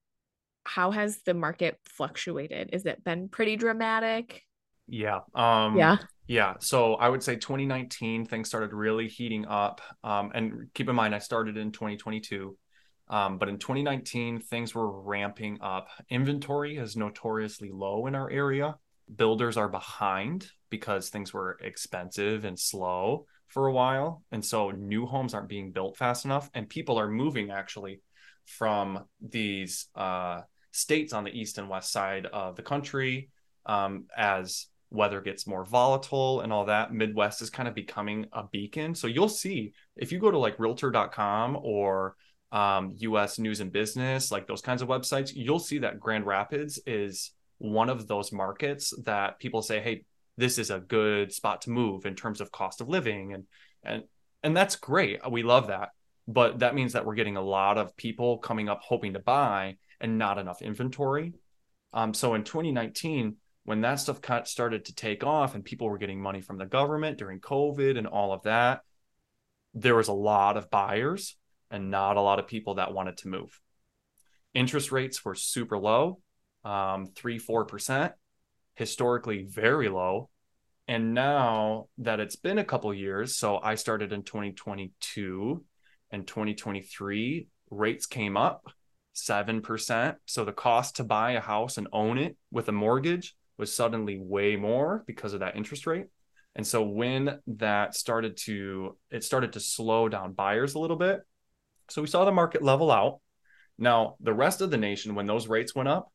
how has the market fluctuated? Has it been pretty dramatic? Yeah. Um, Yeah. yeah. So I would say twenty nineteen things started really heating up. Um, and keep in mind, I started in twenty twenty-two. Um, but in twenty nineteen, things were ramping up. Inventory is notoriously low in our area. Builders are behind because things were expensive and slow for a while. And so new homes aren't being built fast enough. And people are moving actually from these uh, states on the east and west side of the country um, as weather gets more volatile and all that. Midwest is kind of becoming a beacon. So you'll see if you go to like realtor dot com or um, U S News and Business, like those kinds of websites, you'll see that Grand Rapids is one of those markets that people say, hey, this is a good spot to move in terms of cost of living. And and and that's great. We love that. But that means that we're getting a lot of people coming up hoping to buy and not enough inventory. Um, so in twenty nineteen, when that stuff started to take off and people were getting money from the government during COVID and all of that, there was a lot of buyers and not a lot of people that wanted to move. Interest rates were super low, um, three, four percent, historically very low. And now that it's been a couple years, so I started in twenty twenty-two and twenty twenty-three, rates came up seven percent. So the cost to buy a house and own it with a mortgage was suddenly way more because of that interest rate. And so when that started to, it started to slow down buyers a little bit. So we saw the market level out. Now, the rest of the nation, when those rates went up,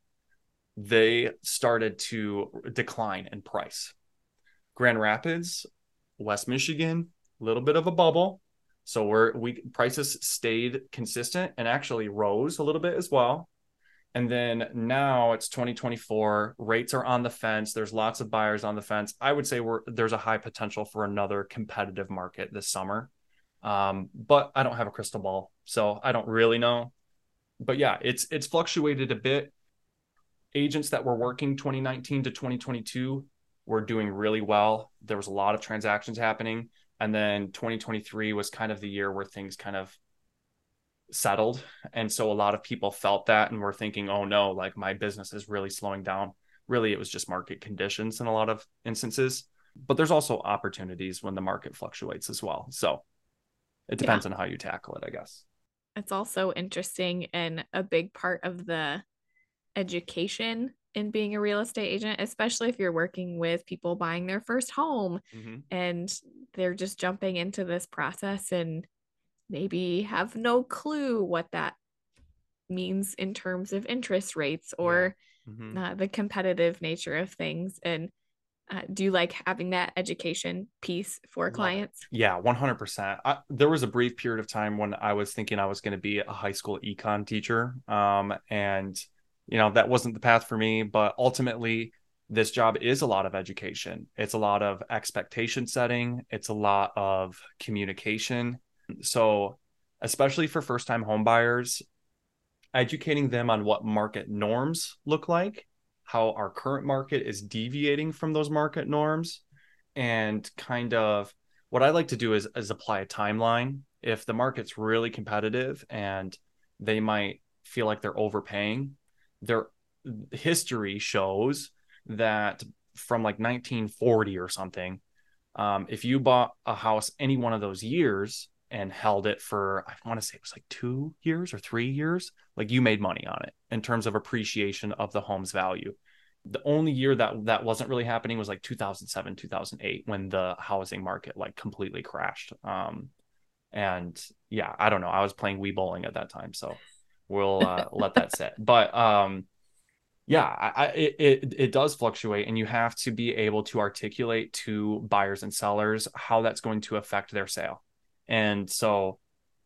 they started to decline in price. Grand Rapids, West Michigan, a little bit of a bubble. So we're we prices stayed consistent and actually rose a little bit as well. And then now it's twenty twenty-four, rates are on the fence. There's lots of buyers on the fence. I would say we're there's a high potential for another competitive market this summer. Um, but I don't have a crystal ball, so I don't really know. But yeah, it's it's fluctuated a bit. Agents that were working twenty nineteen to twenty twenty-two were doing really well. There was a lot of transactions happening. And then twenty twenty-three was kind of the year where things kind of settled. And so a lot of people felt that and were thinking, oh no, like my business is really slowing down. Really, it was just market conditions in a lot of instances. But there's also opportunities when the market fluctuates as well. So it Yeah. depends on how you tackle it, I guess. It's also interesting and a big part of the education in being a real estate agent, especially if you're working with people buying their first home Mm-hmm. and they're just jumping into this process and maybe have no clue what that means in terms of interest rates Yeah. or Mm-hmm. uh, the competitive nature of things. And uh, do you like having that education piece for Love it. clients? Yeah, one hundred percent. I, there was a brief period of time when I was thinking I was going to be a high school econ teacher. Um, and, you know, that wasn't the path for me. But ultimately, this job is a lot of education. It's a lot of expectation setting, it's a lot of communication. So, especially for first time home buyers, educating them on what market norms look like, how our current market is deviating from those market norms, and kind of what I like to do is, is apply a timeline. If the market's really competitive and they might feel like they're overpaying, their history shows that from like nineteen forty or something, um, if you bought a house any one of those years and held it for, I want to say it was like two years or three years, like you made money on it in terms of appreciation of the home's value. The only year that that wasn't really happening was like two thousand seven, two thousand eight, when the housing market like completely crashed. Um, and yeah, I don't know. I was playing Wii bowling at that time, so we'll uh, let that sit. But um, yeah, I, I, it it does fluctuate, and you have to be able to articulate to buyers and sellers how that's going to affect their sale. And so,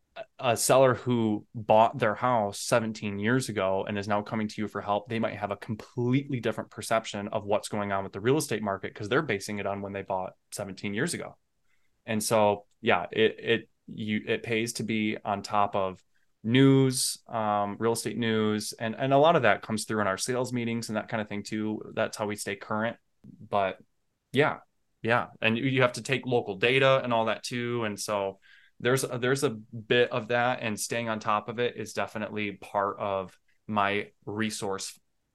a seller who bought their house seventeen years ago and is now coming to you for help, they might have a completely different perception of what's going on with the real estate market because they're basing it on when they bought seventeen years ago. And so, yeah, it it you it pays to be on top of news, um, real estate news, and and a lot of that comes through in our sales meetings and that kind of thing too. That's how we stay current. But yeah, yeah, and you have to take local data and all that too. And so there's a, there's a bit of that, and staying on top of it is definitely part of my resource.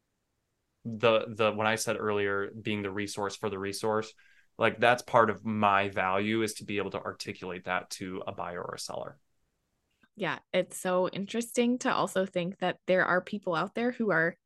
The the when I said earlier, being the resource for the resource, like that's part of my value, is to be able to articulate that to a buyer or a seller. Yeah, it's so interesting to also think that there are people out there who are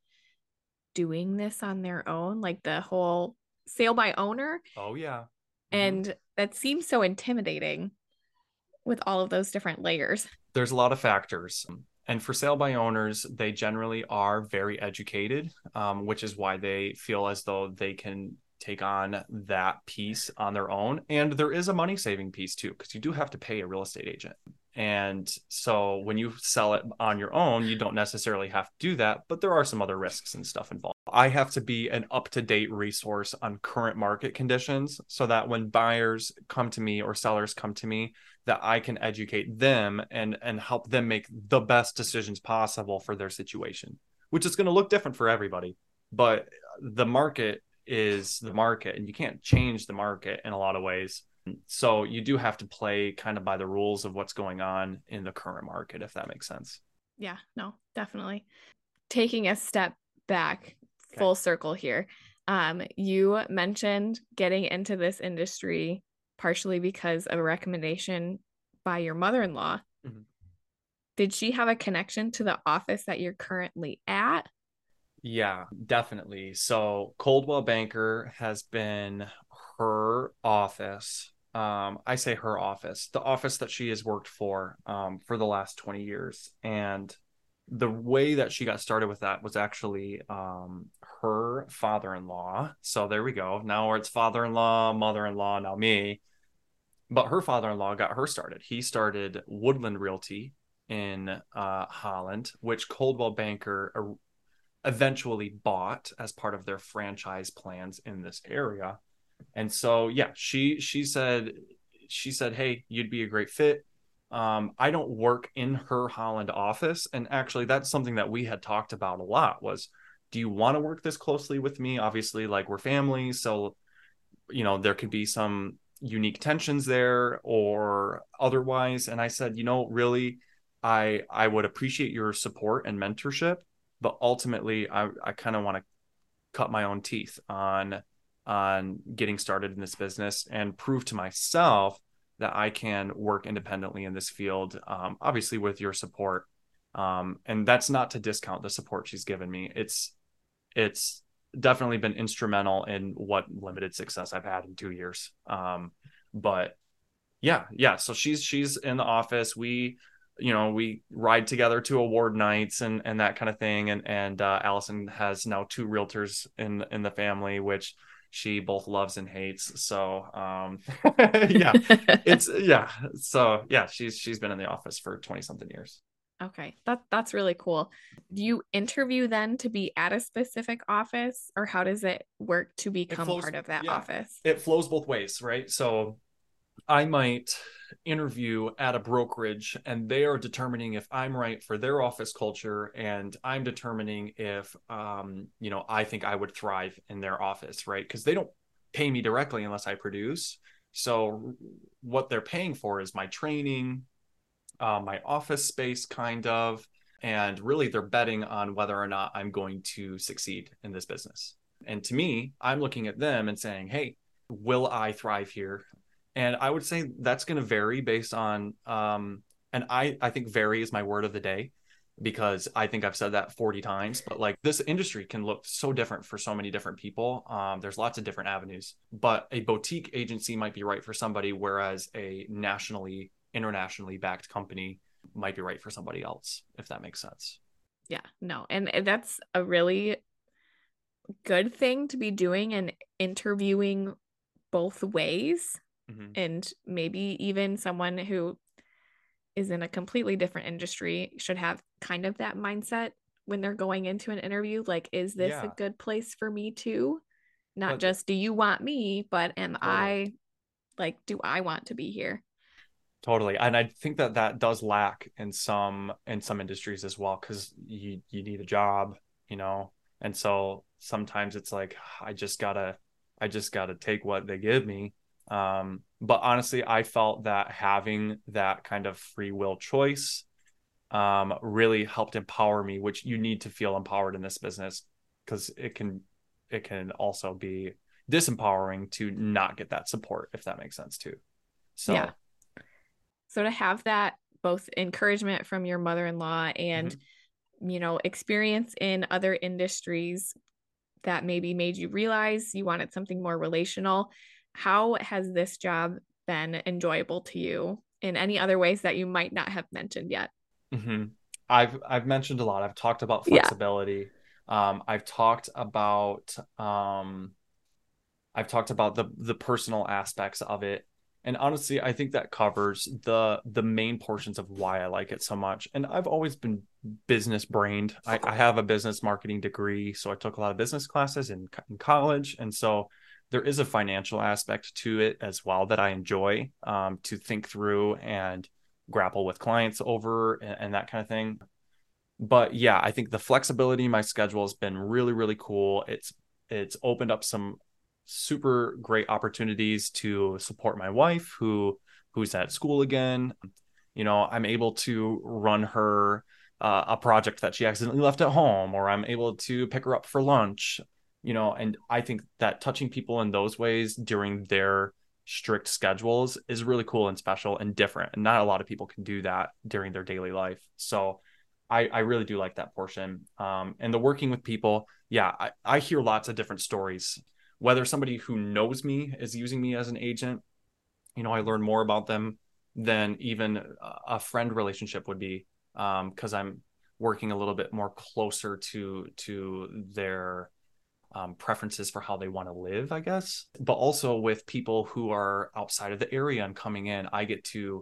doing this on their own, like the whole sale by owner. Oh yeah. Mm-hmm. And that seems so intimidating with all of those different layers. There's a lot of factors. And for sale by owners, they generally are very educated, um, which is why they feel as though they can take on that piece on their own. And there is a money saving piece too, because you do have to pay a real estate agent. And so when you sell it on your own, you don't necessarily have to do that, but there are some other risks and stuff involved. I have to be an up-to-date resource on current market conditions so that when buyers come to me or sellers come to me, that I can educate them and and help them make the best decisions possible for their situation, which is going to look different for everybody. But the market is the market, and you can't change the market in a lot of ways. So you do have to play kind of by the rules of what's going on in the current market, if that makes sense. Yeah, no, definitely. Taking a step back, Okay. full circle here. Um, you mentioned getting into this industry partially because of a recommendation by your mother-in-law. Mm-hmm. Did she have a connection to the office that you're currently at? Yeah, definitely. So Coldwell Banker has been her office. Um, I say her office, the office that she has worked for um, for the last twenty years. And the way that she got started with that was actually um, her father-in-law. So there we go. Now it's father-in-law, mother-in-law, now me. But her father-in-law got her started. He started Woodland Realty in uh, Holland, which Coldwell Banker eventually bought as part of their franchise plans in this area. And so yeah, she she said she said, "Hey, you'd be a great fit." Um, I don't work in her Holland office, and actually that's something that we had talked about a lot was, do you want to work this closely with me? Obviously, like we're family, so you know there could be some unique tensions there or otherwise. And I said, you know, really, I I would appreciate your support and mentorship, but ultimately I, I kind of want to cut my own teeth on on getting started in this business and prove to myself that I can work independently in this field, um, obviously with your support. Um, and that's not to discount the support she's given me. It's it's definitely been instrumental in what limited success I've had in two years. Um, but yeah, yeah. So she's she's in the office. We, you know, we ride together to award nights and and that kind of thing. And and uh, Allison has now two realtors in in the family, which she both loves and hates. So um, yeah, it's yeah. So yeah, she's she's been in the office for twenty something years. Okay, that that's really cool. Do you interview then to be at a specific office, or how does it work to It become flows, part of that yeah. office? It flows both ways, right? So I might interview at a brokerage and they are determining if I'm right for their office culture, and I'm determining if um you know I think I would thrive in their office, right? Because they don't pay me directly unless I produce. So what they're paying for is my training, uh, my office space kind of, and really they're betting on whether or not I'm going to succeed in this business. And to me, I'm looking at them and saying, hey, will I thrive here? And I would say that's going to vary based on, um, and I, I think vary is my word of the day, because I think I've said that forty times, but like this industry can look so different for so many different people. Um, there's lots of different avenues, but a boutique agency might be right for somebody, whereas a nationally, internationally backed company might be right for somebody else, if that makes sense. Yeah, no. And that's a really good thing to be doing and interviewing both ways. Mm-hmm. And maybe even someone who is in a completely different industry should have kind of that mindset when they're going into an interview. Like, is this a Yeah, good place for me too? Not but just, do you want me, but am totally. I, like, do I want to be here? Totally. And I think that that does lack in some in some industries as well, because you you need a job, you know. And so sometimes it's like I just gotta I just gotta take what they give me. Um, but honestly, I felt that having that kind of free will choice um really helped empower me, which you need to feel empowered in this business, because it can it can also be disempowering to not get that support, if that makes sense too. Yeah. So So to have that both encouragement from your mother-in-law and, mhm. you know, experience in other industries that maybe made you realize you wanted something more relational, how has this job been enjoyable to you in any other ways that you might not have mentioned yet? hmm I've I've mentioned a lot. I've talked about Yeah. flexibility. Um, I've talked about um, I've talked about the the personal aspects of it. And honestly, I think that covers the the main portions of why I like it so much. And I've always been business brained. I, I have a business marketing degree, so I took a lot of business classes in, in college, and so there is a financial aspect to it as well that I enjoy, um, to think through and grapple with clients over, and, and that kind of thing. But yeah, I think the flexibility in my schedule has been really, really cool. It's it's opened up some super great opportunities to support my wife who who's at school again. You know, I'm able to run her uh, a project that she accidentally left at home, or I'm able to pick her up for lunch, you know, and I think that touching people in those ways during their strict schedules is really cool and special and different. And not a lot of people can do that during their daily life. So I, I really do like that portion. Um, and the working with people, yeah, I, I hear lots of different stories. Whether somebody who knows me is using me as an agent, you know, I learn more about them than even a friend relationship would be, um, because I'm working a little bit more closer to to their um, preferences for how they want to live, I guess. But also with people who are outside of the area and coming in, I get to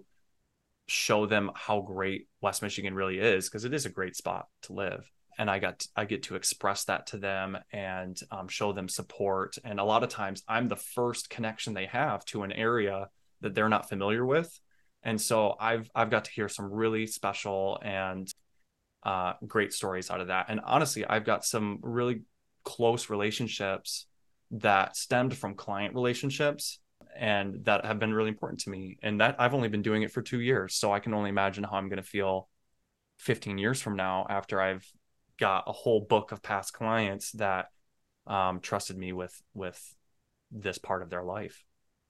show them how great West Michigan really is, because it is a great spot to live. And I got I get to express that to them and um, show them support. And a lot of times I'm the first connection they have to an area that they're not familiar with. And so I've I've got to hear some really special and uh, great stories out of that. And honestly, I've got some really close relationships that stemmed from client relationships and that have been really important to me. And that I've only been doing it for two years. So I can only imagine how I'm going to feel fifteen years from now, after I've got a whole book of past clients that um, trusted me with with this part of their life.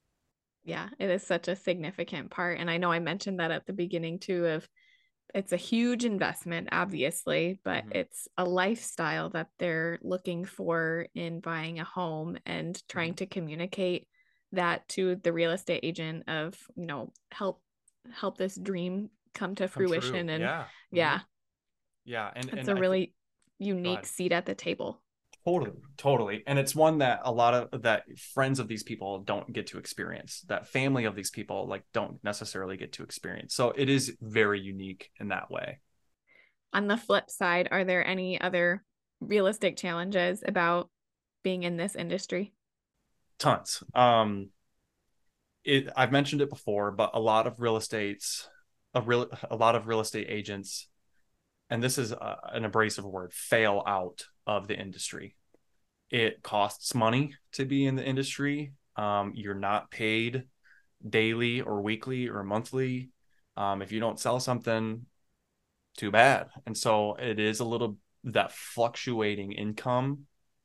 Yeah, it is such a significant part. And I know I mentioned that at the beginning too, of it's a huge investment, obviously, but Mm-hmm. it's a lifestyle that they're looking for in buying a home, and trying Mm-hmm. to communicate that to the real estate agent of, you know, help help this dream come to Come true. fruition. And Yeah. Mm-hmm. yeah, Yeah. And it's and a I think really go unique ahead. seat at the table. Totally, totally. And it's one that a lot of that friends of these people don't get to experience. That family of these people like don't necessarily get to experience. So it is very unique in that way. On the flip side, are there any other realistic challenges about being in this industry? Tons. Um it I've mentioned it before, but a lot of real estates a real a lot of real estate agents, and this is a, an abrasive word, fail out of the industry. It costs money to be in the industry. Um, you're not paid daily or weekly or monthly. Um, if you don't sell something, too bad. And so it is a little that fluctuating income.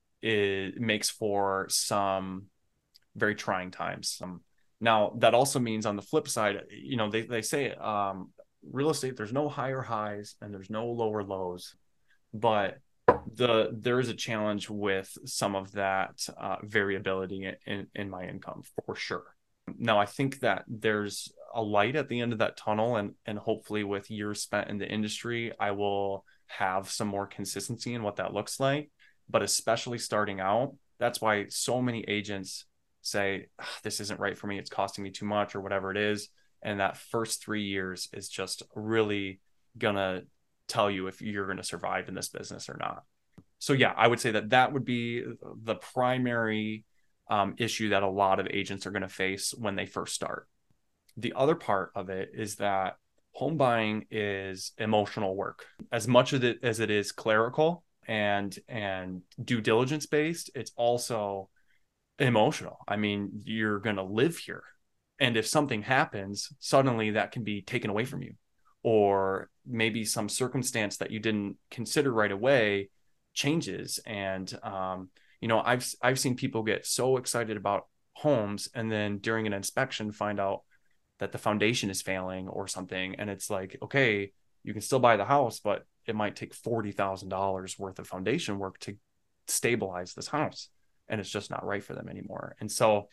It makes for some very trying times. Um, now that also means on the flip side, you know, they, they say um, real estate, there's no higher highs and there's no lower lows, but the there is a challenge with some of that uh, variability in, in my income for sure. Now I think that there's a light at the end of that tunnel, and and hopefully with years spent in the industry, I will have some more consistency in what that looks like. But especially starting out, that's why so many agents say this isn't right for me, it's costing me too much or whatever it is. And that first three years is just really gonna tell you if you're going to survive in this business or not. So yeah, I would say that that would be the primary um, issue that a lot of agents are going to face when they first start. The other part of it is that home buying is emotional work. As much of it as it is clerical and and due diligence based, it's also emotional. I mean, you're going to live here. And if something happens, suddenly that can be taken away from you. Or maybe some circumstance that you didn't consider right away changes. And, um, you know, I've, I've seen people get so excited about homes and then during an inspection find out that the foundation is failing or something. And it's like, okay, you can still buy the house, but it might take forty thousand dollars worth of foundation work to stabilize this house. And it's just not right for them anymore. And so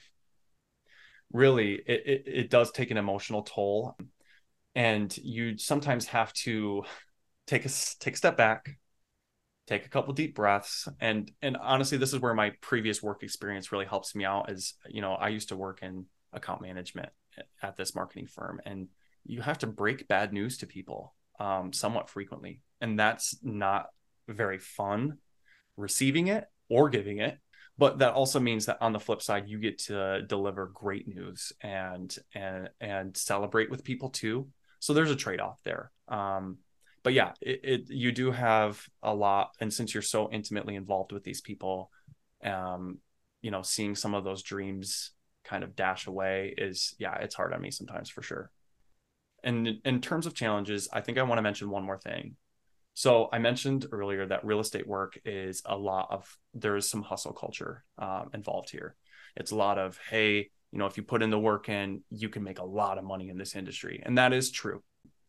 really it, it, it does take an emotional toll, and you sometimes have to take a take a step back, take a couple deep breaths. and and honestly, this is where my previous work experience really helps me out. Is, you know, I used to work in account management at this marketing firm, and you have to break bad news to people um, somewhat frequently, and that's not very fun receiving it or giving it. But that also means that on the flip side, you get to deliver great news and and and celebrate with people too. So there's a trade-off there. Um, but yeah, it, it you do have a lot, and since you're so intimately involved with these people, um, you know, seeing some of those dreams kind of dash away is, yeah, it's hard on me sometimes for sure. And in, in terms of challenges, I think I want to mention one more thing. So I mentioned earlier that real estate work is a lot of, there is some hustle culture um, involved here. It's a lot of, hey, you know, if you put in the work in, you can make a lot of money in this industry. And that is true.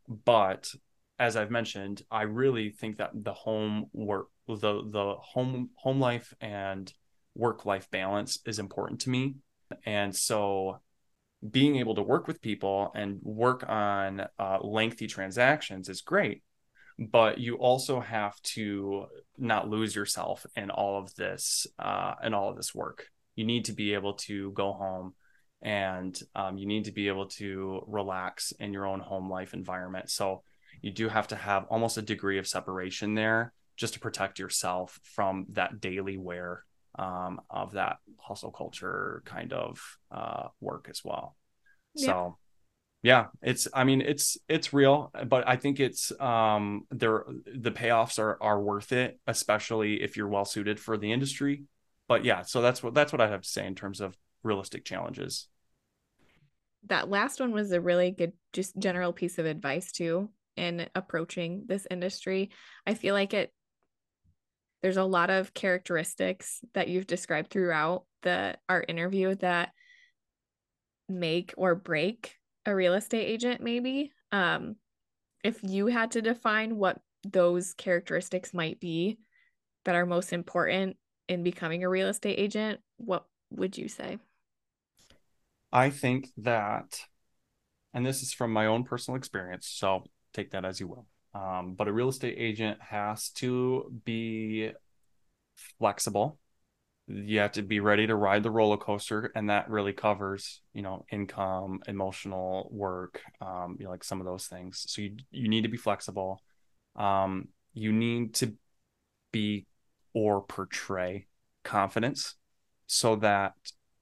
But as I've mentioned, I really think that the home work, the, the home, home life and work life balance is important to me. And so being able to work with people and work on uh, lengthy transactions is great, but you also have to not lose yourself in all of this uh, in all of this work. You need to be able to go home, and um, you need to be able to relax in your own home life environment. So you do have to have almost a degree of separation there just to protect yourself from that daily wear um, of that hustle culture kind of uh, work as well. Yeah. So yeah, it's, I mean, it's it's real, but I think it's um there the payoffs are are worth it, especially if you're well suited for the industry. But yeah, so that's what that's what I have to say in terms of realistic challenges. That last one was a really good, just general piece of advice too. in approaching this industry. I feel like it there's a lot of characteristics that you've described throughout the our interview that make or break a real estate agent, maybe. Um, if you had to define what those characteristics might be that are most important in becoming a real estate agent, what would you say? I think that, and this is from my own personal experience, so take that as you will. Um, but a real estate agent has to be flexible. You have to be ready to ride the roller coaster, and that really covers, you know, income, emotional work, um, you know, like some of those things. So you you need to be flexible. Um, you need to be or portray confidence so that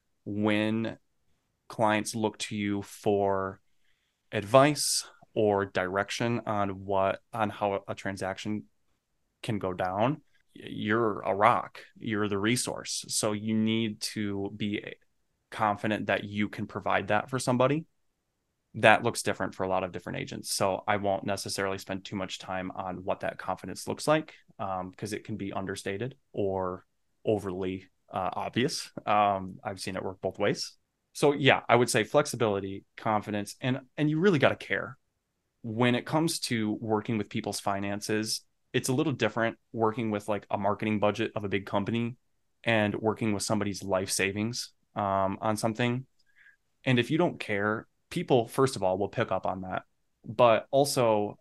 when clients look to you for advice or direction on what on how a transaction can go down, you're a rock, you're the resource. So you need to be confident that you can provide that for somebody. That looks different for a lot of different agents. So I won't necessarily spend too much time on what that confidence looks like, um, because it can be understated or overly uh, obvious. Um, I've seen it work both ways. So yeah, I would say flexibility, confidence, and and you really got to care. When it comes to working with people's finances, it's a little different working with like a marketing budget of a big company and working with somebody's life savings um, on something. And if you don't care, people, first of all, will pick up on that. But also,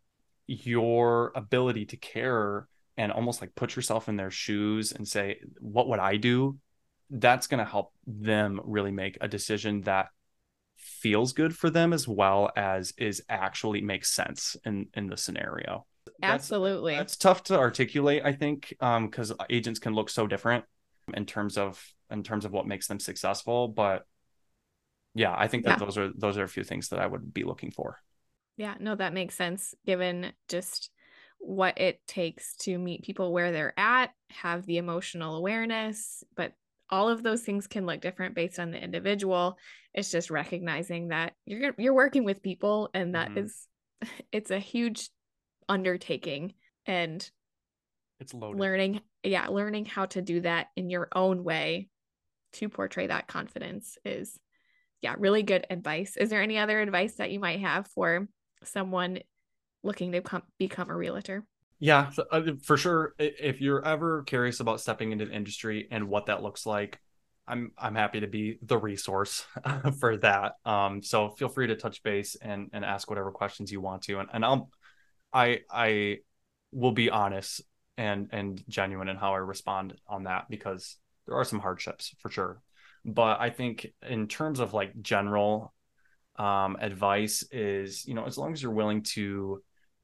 your ability to care and almost like put yourself in their shoes and say, what would I do? That's going to help them really make a decision that feels good for them as well as is actually makes sense in in the scenario. That's Absolutely. that's tough to articulate, I think, um, because agents can look so different in terms of in terms of what makes them successful. But yeah, I think that Yeah. those are those are a few things that I would be looking for. Yeah, no, that makes sense given just what it takes to meet people where they're at, have the emotional awareness, but all of those things can look different based on the individual. It's just recognizing that you're you're working with people and that Mhm. is it's a huge undertaking and It's loaded. learning, yeah, learning how to do that in your own way to portray that confidence is yeah, really good advice. Is there any other advice that you might have for someone looking to become, become a realtor? Yeah, so, uh, for sure. If you're ever curious about stepping into the industry and what that looks like, I'm I'm happy to be the resource for that. Um, so feel free to touch base and and ask whatever questions you want to, and and I'll I I will be honest and and genuine in how I respond on that because there are some hardships for sure. But I think in terms of like general um, advice is, you know, as long as you're willing to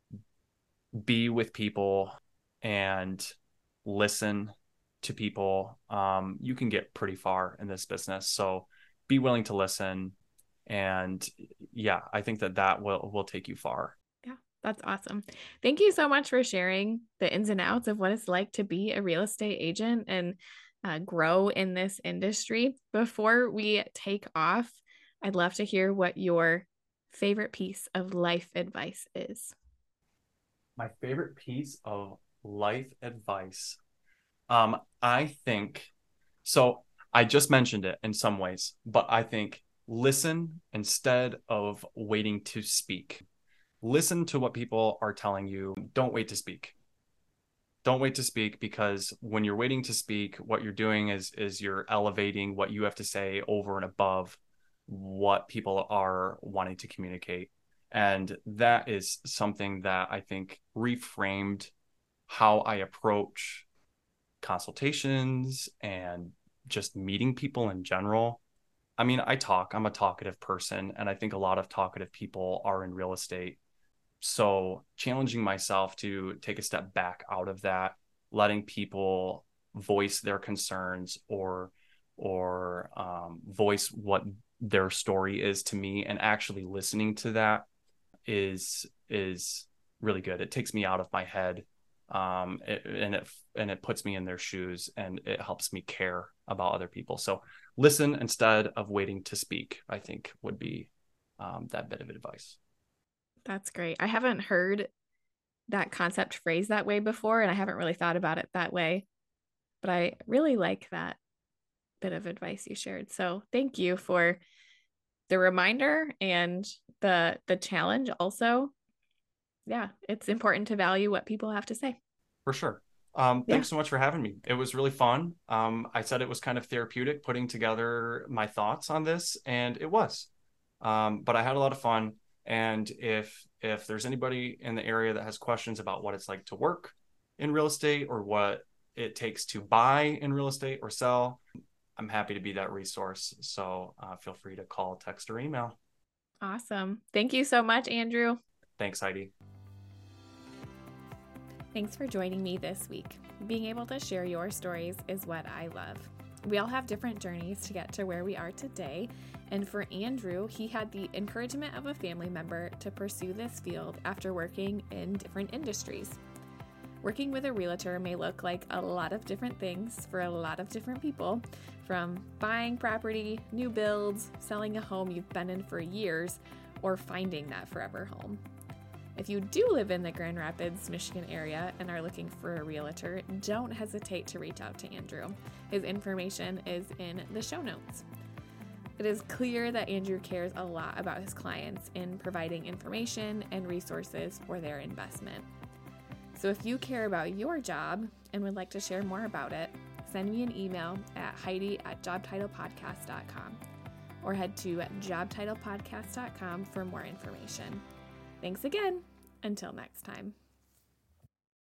be with people and listen to people, um, you can get pretty far in this business. So be willing to listen. And yeah, I think that that will, will take you far. Yeah, that's awesome. Thank you so much for sharing the ins and outs of what it's like to be a real estate agent and uh, grow in this industry. Before we take off, I'd love to hear what your favorite piece of life advice is. My favorite piece of life advice. Um, I think so. I just mentioned it in some ways, but I think listen instead of waiting to speak. Listen to what people are telling you. Don't wait to speak. Don't wait to speak because when you're waiting to speak, what you're doing is is you're elevating what you have to say over and above what people are wanting to communicate. And that is something that I think reframed how I approach consultations and just meeting people in general. I mean, I talk, I'm a talkative person, and I think a lot of talkative people are in real estate. So challenging myself to take a step back out of that, letting people voice their concerns or or um, voice what their story is to me, and actually listening to that is is really good. It takes me out of my head, um, it, and it and it puts me in their shoes, and it helps me care about other people. So listen instead of waiting to speak, I think would be um, that bit of advice. That's great. I haven't heard that concept phrased that way before, and I haven't really thought about it that way, but I really like that bit of advice you shared. So thank you for the reminder and the the challenge also. Yeah, it's important to value what people have to say. For sure. Um, Yeah. thanks so much for having me. It was really fun. Um, I said it was kind of therapeutic putting together my thoughts on this, and it was. Um, but I had a lot of fun. And if if there's anybody in the area that has questions about what it's like to work in real estate or what it takes to buy in real estate or sell, I'm happy to be that resource. So uh, feel free to call, text, or email. Awesome. Thank you so much, Andrew. Thanks, Heidi. Thanks for joining me this week. Being able to share your stories is what I love. We all have different journeys to get to where we are today, and for Andrew, he had the encouragement of a family member to pursue this field after working in different industries. Working with a realtor may look like a lot of different things for a lot of different people, from buying property, new builds, selling a home you've been in for years, or finding that forever home. If you do live in the Grand Rapids, Michigan area and are looking for a realtor, don't hesitate to reach out to Andrew. His information is in the show notes. It is clear that Andrew cares a lot about his clients in providing information and resources for their investment. So if you care about your job and would like to share more about it, send me an email at Heidi at job title podcast dot com or head to job title podcast dot com for more information. Thanks again. Until next time.